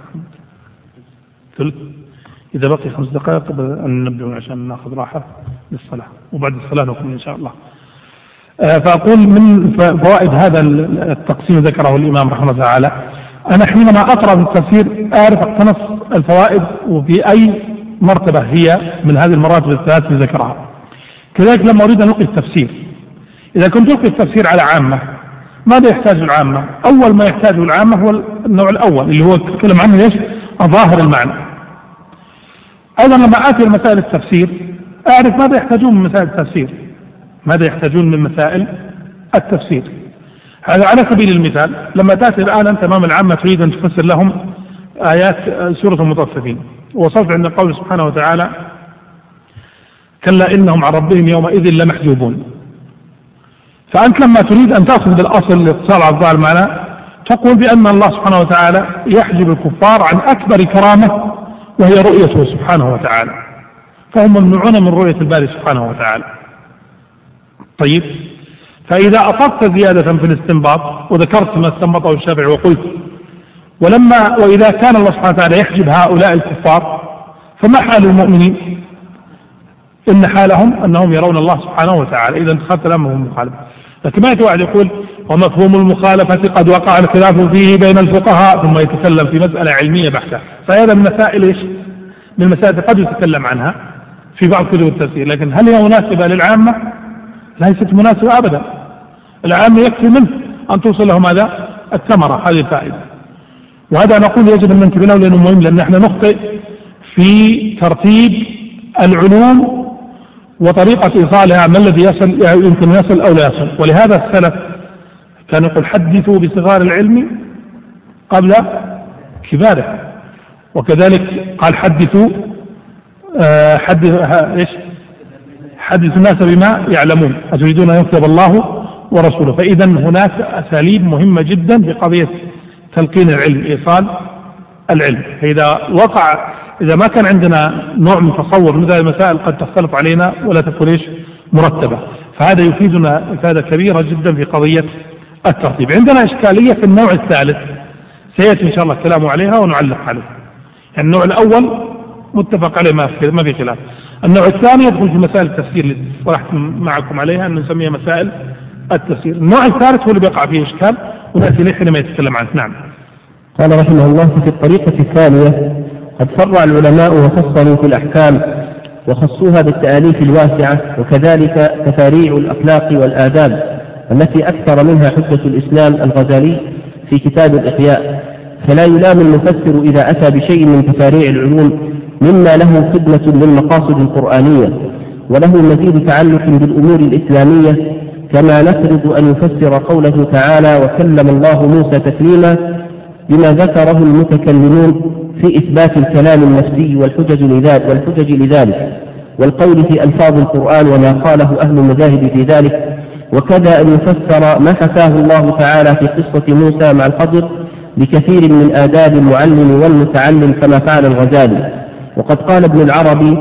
ثلث. إذا بقي 5 دقائق قبل أن نبدأ عشان نأخذ راحة للصلاة، وبعد الصلاة نكمل إن شاء الله. فأقول من فوائد هذا التقسيم ذكره الإمام رحمه الله تعالى، أنا حينما أقرأ في التفسير أعرف أقتنص الفوائد وفي أي مرتبة هي من هذه المراتب الثلاث اللي ذكرها. كذلك لما أريد أن ألقي التفسير، إذا كنت ألقي التفسير على عامة ماذا يحتاج العامة؟ أول ما يحتاجه العامة هو النوع الأول اللي هو تكلم عنه ليش؟ ظاهر المعنى. أيضا لما آتي مسائل التفسير أعرف ماذا يحتاجون من مسائل التفسير، ماذا يحتاجون من مسائل التفسير. هذا على سبيل المثال لما تأتي الآن أنت أمام العامة تريد أن تفسر لهم آيات سورة المطففين، ووصلت عند قوله سبحانه وتعالى كلا إنهم عن ربهم يومئذ لمحجوبون. فأنت لما تريد أن تأخذ بالأصل الاتصال على الظاهر المعنى تقول بأن الله سبحانه وتعالى يحجب الكفار عن أكبر كرامة وهي رؤيته سبحانه وتعالى، فهم ممنوعون من رؤية الباري سبحانه وتعالى. طيب، فإذا أطلقت زيادة في الاستنباط وذكرت ما استنبطه الشافعي وقلت وإذا كان الله سبحانه وتعالى يحجب هؤلاء الكفار فما حال المؤمنين؟ إن حالهم أنهم يرون الله سبحانه وتعالى. إذا اتخذت الأمر مخالفة. لكن ما يتوعد يقول ومفهوم المخالفة قد وقع الخلاف فيه بين الفقهاء ثم يتكلم في مسألة علمية بحتة. فهذا من مسائل ايش؟ من المسائل قد يتكلم عنها في بعض كتب التفسير، لكن هل هي مناسبة للعامة؟ ليست مناسبة أبدا. العامة يكفي منه أن توصل له ماذا؟ الثمرة، هذه الفائدة. وهذا نقول يجب أن ننتبه له لأنه مهم، لأن احنا نخطئ في ترتيب العلوم وطريقة إيصالها، ما الذي يمكن يصل أو لا يصل. ولهذا السلف كان يقول حدثوا بصغار العلم قبل كباره، وكذلك قال حدثوا حدثوا الناس بما يعلمون أتريدون أن يكتب الله ورسوله. فإذا هناك أساليب مهمة جدا في قضية تلقين العلم، إيصال العلم. إذا ما كان عندنا نوع من تصور مثل المسائل قد تختلف علينا ولا تكون مرتبة، فهذا يفيدنا إفادة كبيرة جدا في قضية الترتيب. عندنا إشكالية في النوع الثالث سيأتي إن شاء الله الكلام عليها ونعلق عليه. يعني النوع الأول متفق عليه ما في خلاف. النوع الثاني يدخل في مسائل التفسير اللي صرحت معكم عليها أن نسميها مسائل التفسير. النوع الثالث هو اللي بيقع فيه إشكال ونأتي إليه حينما يتكلم عنه. نعم. قال رحمه الله في الطريقة الثانية قد فرع العلماء وفصلوا في الأحكام وخصوها بالتآليف الواسعة، وكذلك تفاريع الأخلاق والآداب التي أكثر منها حجة الإسلام الغزالي في كتاب الإحياء. فلا يلام المفسر إذا أتى بشيء من تفاريع العلوم مما له خدمة للمقاصد القرآنية وله مزيد تعلق بالأمور الإسلامية كما نفرض أن يفسر قوله تعالى وكلم الله موسى تكليما بما ذكره المتكلمون في إثبات الكلام النفسي والحجج لذلك والقول في ألفاظ القرآن وما قاله أهل المذاهب في ذلك، وكذا أن يفسر ما حكاه الله تعالى في قصة موسى مع الخضر بكثير من آداب المعلم والمتعلم كما فعل الغزالي. وقد قال ابن العربي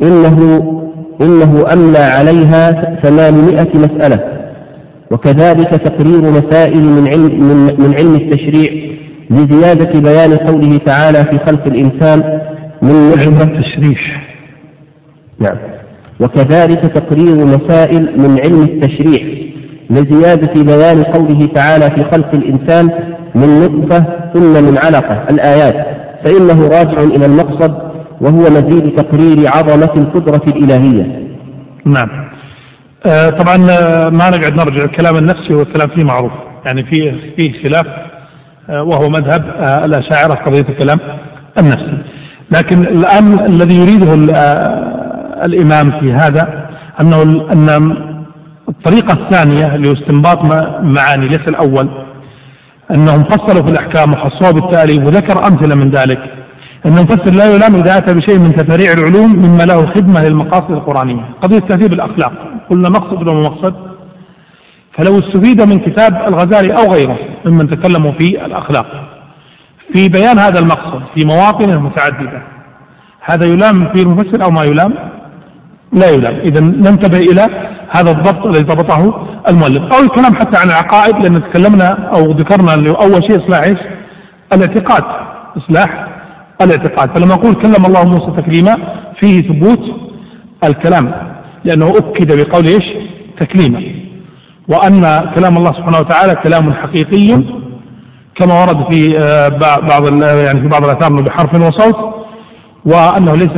إنه أملى عليها 800 مسألة، وكذلك تقرير مسائل من علم التشريع لزيادة بيان قوله تعالى في خلق الإنسان من علم التشريح. نعم. وكذلك تقرير مسائل من علم التشريع لزيادة بيان قوله تعالى في خلق الإنسان من نطفة ثم من علقة الآيات، فإنه راجع إلى المقصد وهو مزيد تقرير عظمة القدرة الإلهية. نعم. طبعا ما نقعد نرجع الكلام النفسي والكلام فيه معروف، يعني فيه خلاف وهو مذهب الأشاعرة قضية الكلام النفسي. لكن الآن الذي يريده الإمام في هذا أن الطريقة الثانية لاستنباط معاني ليس الأول، أنهم فصلوا في الأحكام وخصوها بالتالي وذكر أمثلة من ذلك. أنه مفسر لا يلام إذا أتى بشيء من تفريع العلوم مما له خدمة للمقاصد القرآنية. قضية تهذيب الأخلاق قلنا مقصد ومقصد، فلو استفيد من كتاب الغزالي أو غيره ممن تكلموا في الأخلاق في بيان هذا المقصد في مواطن متعددة، هذا يلام في المفسر أو ما يلام؟ لا يلام. إذا ننتبه إلى هذا الضبط الذي ضبطه المؤلف. أو الكلام حتى عن العقائد، لأن تكلمنا أو ذكرنا أول شيء إصلاح إيش؟ الاعتقاد، إصلاح الاعتقاد. فلما أقول كلم الله موسى تكليما فيه ثبوت الكلام، لأنه أكد بقول إيش؟ تكليما، وأن كلام الله سبحانه وتعالى كلام حقيقي كما ورد في بعض الآثار بحرف وصوت، وأنه ليس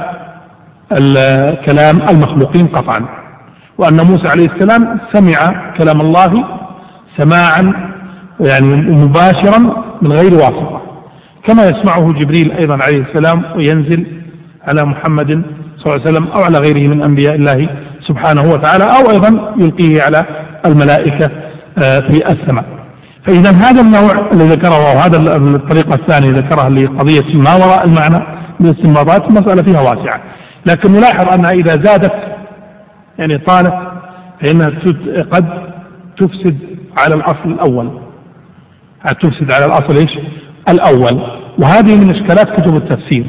كالكلام المخلوقين قطعا، وأن موسى عليه السلام سمع كلام الله سماعا يعني مباشرا من غير واسطة، كما يسمعه جبريل أيضا عليه السلام وينزل على محمد صلى الله عليه وسلم أو على غيره من أنبياء الله سبحانه وتعالى، أو أيضا يلقيه على الملائكة في السماء. فإذا هذا النوع اللي ذكره وهذا الطريقة الثانية ذكرها لقضية ما وراء المعنى من الاستنباطات، المسألة فيها واسعة، لكن نلاحظ أنها إذا زادت يعني طالت فإنها قد تفسد على الأصل الأول، تفسد على الأصل إيش؟ الأول. وهذه من إشكالات كتب التفسير،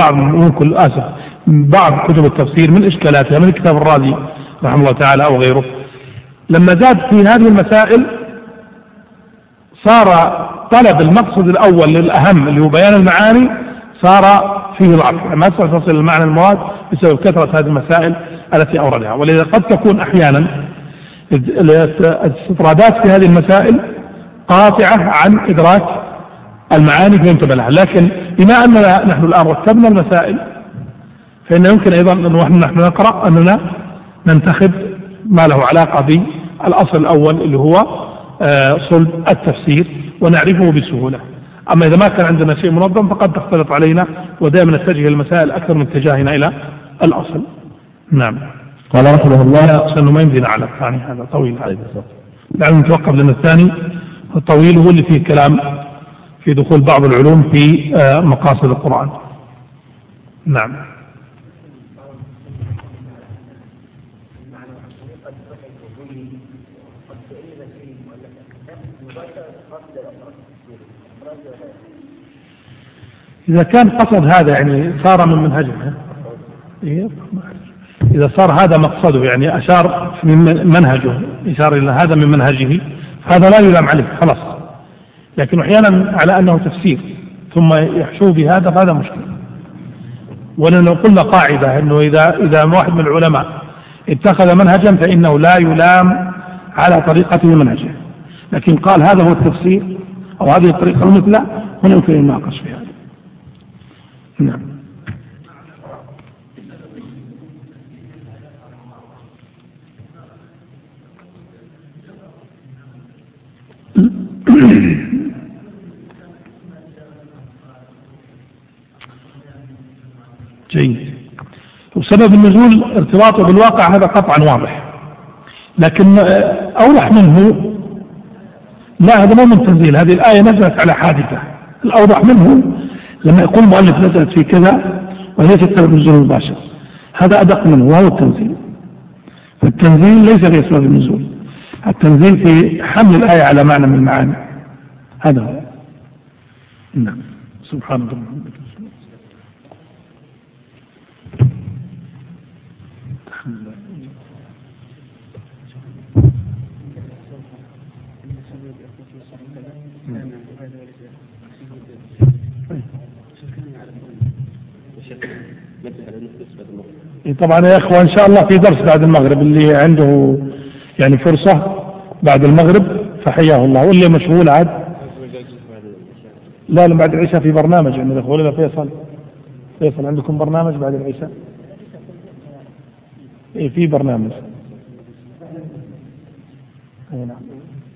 بعض كتب التفسير من إشكالاتها من كتاب الرازي رحمه الله تعالى أو غيره، لما زاد في هذه المسائل صار طلب المقصد الأول للأهم اللي هو بيان المعاني صار فيه ضعف، ما تستطيع تصل المعنى المراد بسبب كثرة هذه المسائل التي أوردها. ولذا قد تكون أحيانا الاستطرادات في هذه المسائل قاطعة عن إدراك المعاني فينتبه لها، لكن بما أننا نحن الآن رتبنا المسائل فإن يمكن أيضا أن نحن نقرأ أننا ننتخب ما له علاقة بالأصل الأول اللي هو صلب التفسير ونعرفه بسهولة. أما إذا ما كان عندنا شيء منظم فقد تختلط علينا، ودائما نتجه المسائل أكثر من اتجاهنا إلى الأصل. نعم. قال رحمه الله أصلا ما يمدينا على الثاني، هذا طويل هذا، لعل نتوقف لأن الثاني الطويل هو اللي فيه كلام في دخول بعض العلوم في مقاصد القرآن. نعم. إذا كان قصد هذا يعني صار من منهجه، إذا صار هذا مقصده يعني أشار من منهجه، إشار إلى هذا من منهجه، هذا لا يلام عليه خلاص. لكن أحيانا على أنه تفسير ثم يحشو بهذا فهذا مشكلة. ولو قلنا قاعدة أنه إذا واحد من العلماء اتخذ منهجا فإنه لا يلام على طريقته منهجه، لكن قال هذا هو التفسير أو هذه الطريقة المثلى، هنا يمكن يناقش في هذا. نعم. جيد. وسبب النزول ارتباطه بالواقع هذا قطعا واضح، لكن الأوضح منه لا، هذا مو من تنزيل، هذه الآية نزلت على حادثة. الأوضح منه لما يقول المؤلف نزلت في كذا وليست سبب النزول المباشر، هذا أدق منه وهو التنزيل. فالتنزيل ليس في أسباب النزول، التنزيل في حمل الآية على معنى من المعاني، هذا هو. نعم. سبحان الله. طبعا يا اخوة ان شاء الله في درس بعد المغرب، اللي عنده يعني فرصة بعد المغرب فحياه الله، واللي مشغول عاد لا بعد العشاء في برنامج عند الاخوة. ولا فيصل عندكم برنامج بعد العشاء؟ ايه في برنامج. اي نعم.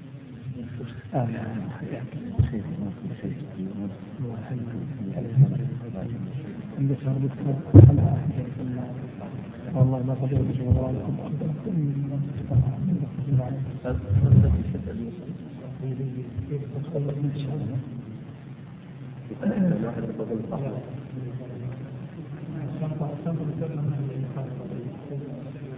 والله ما قدرت أشوف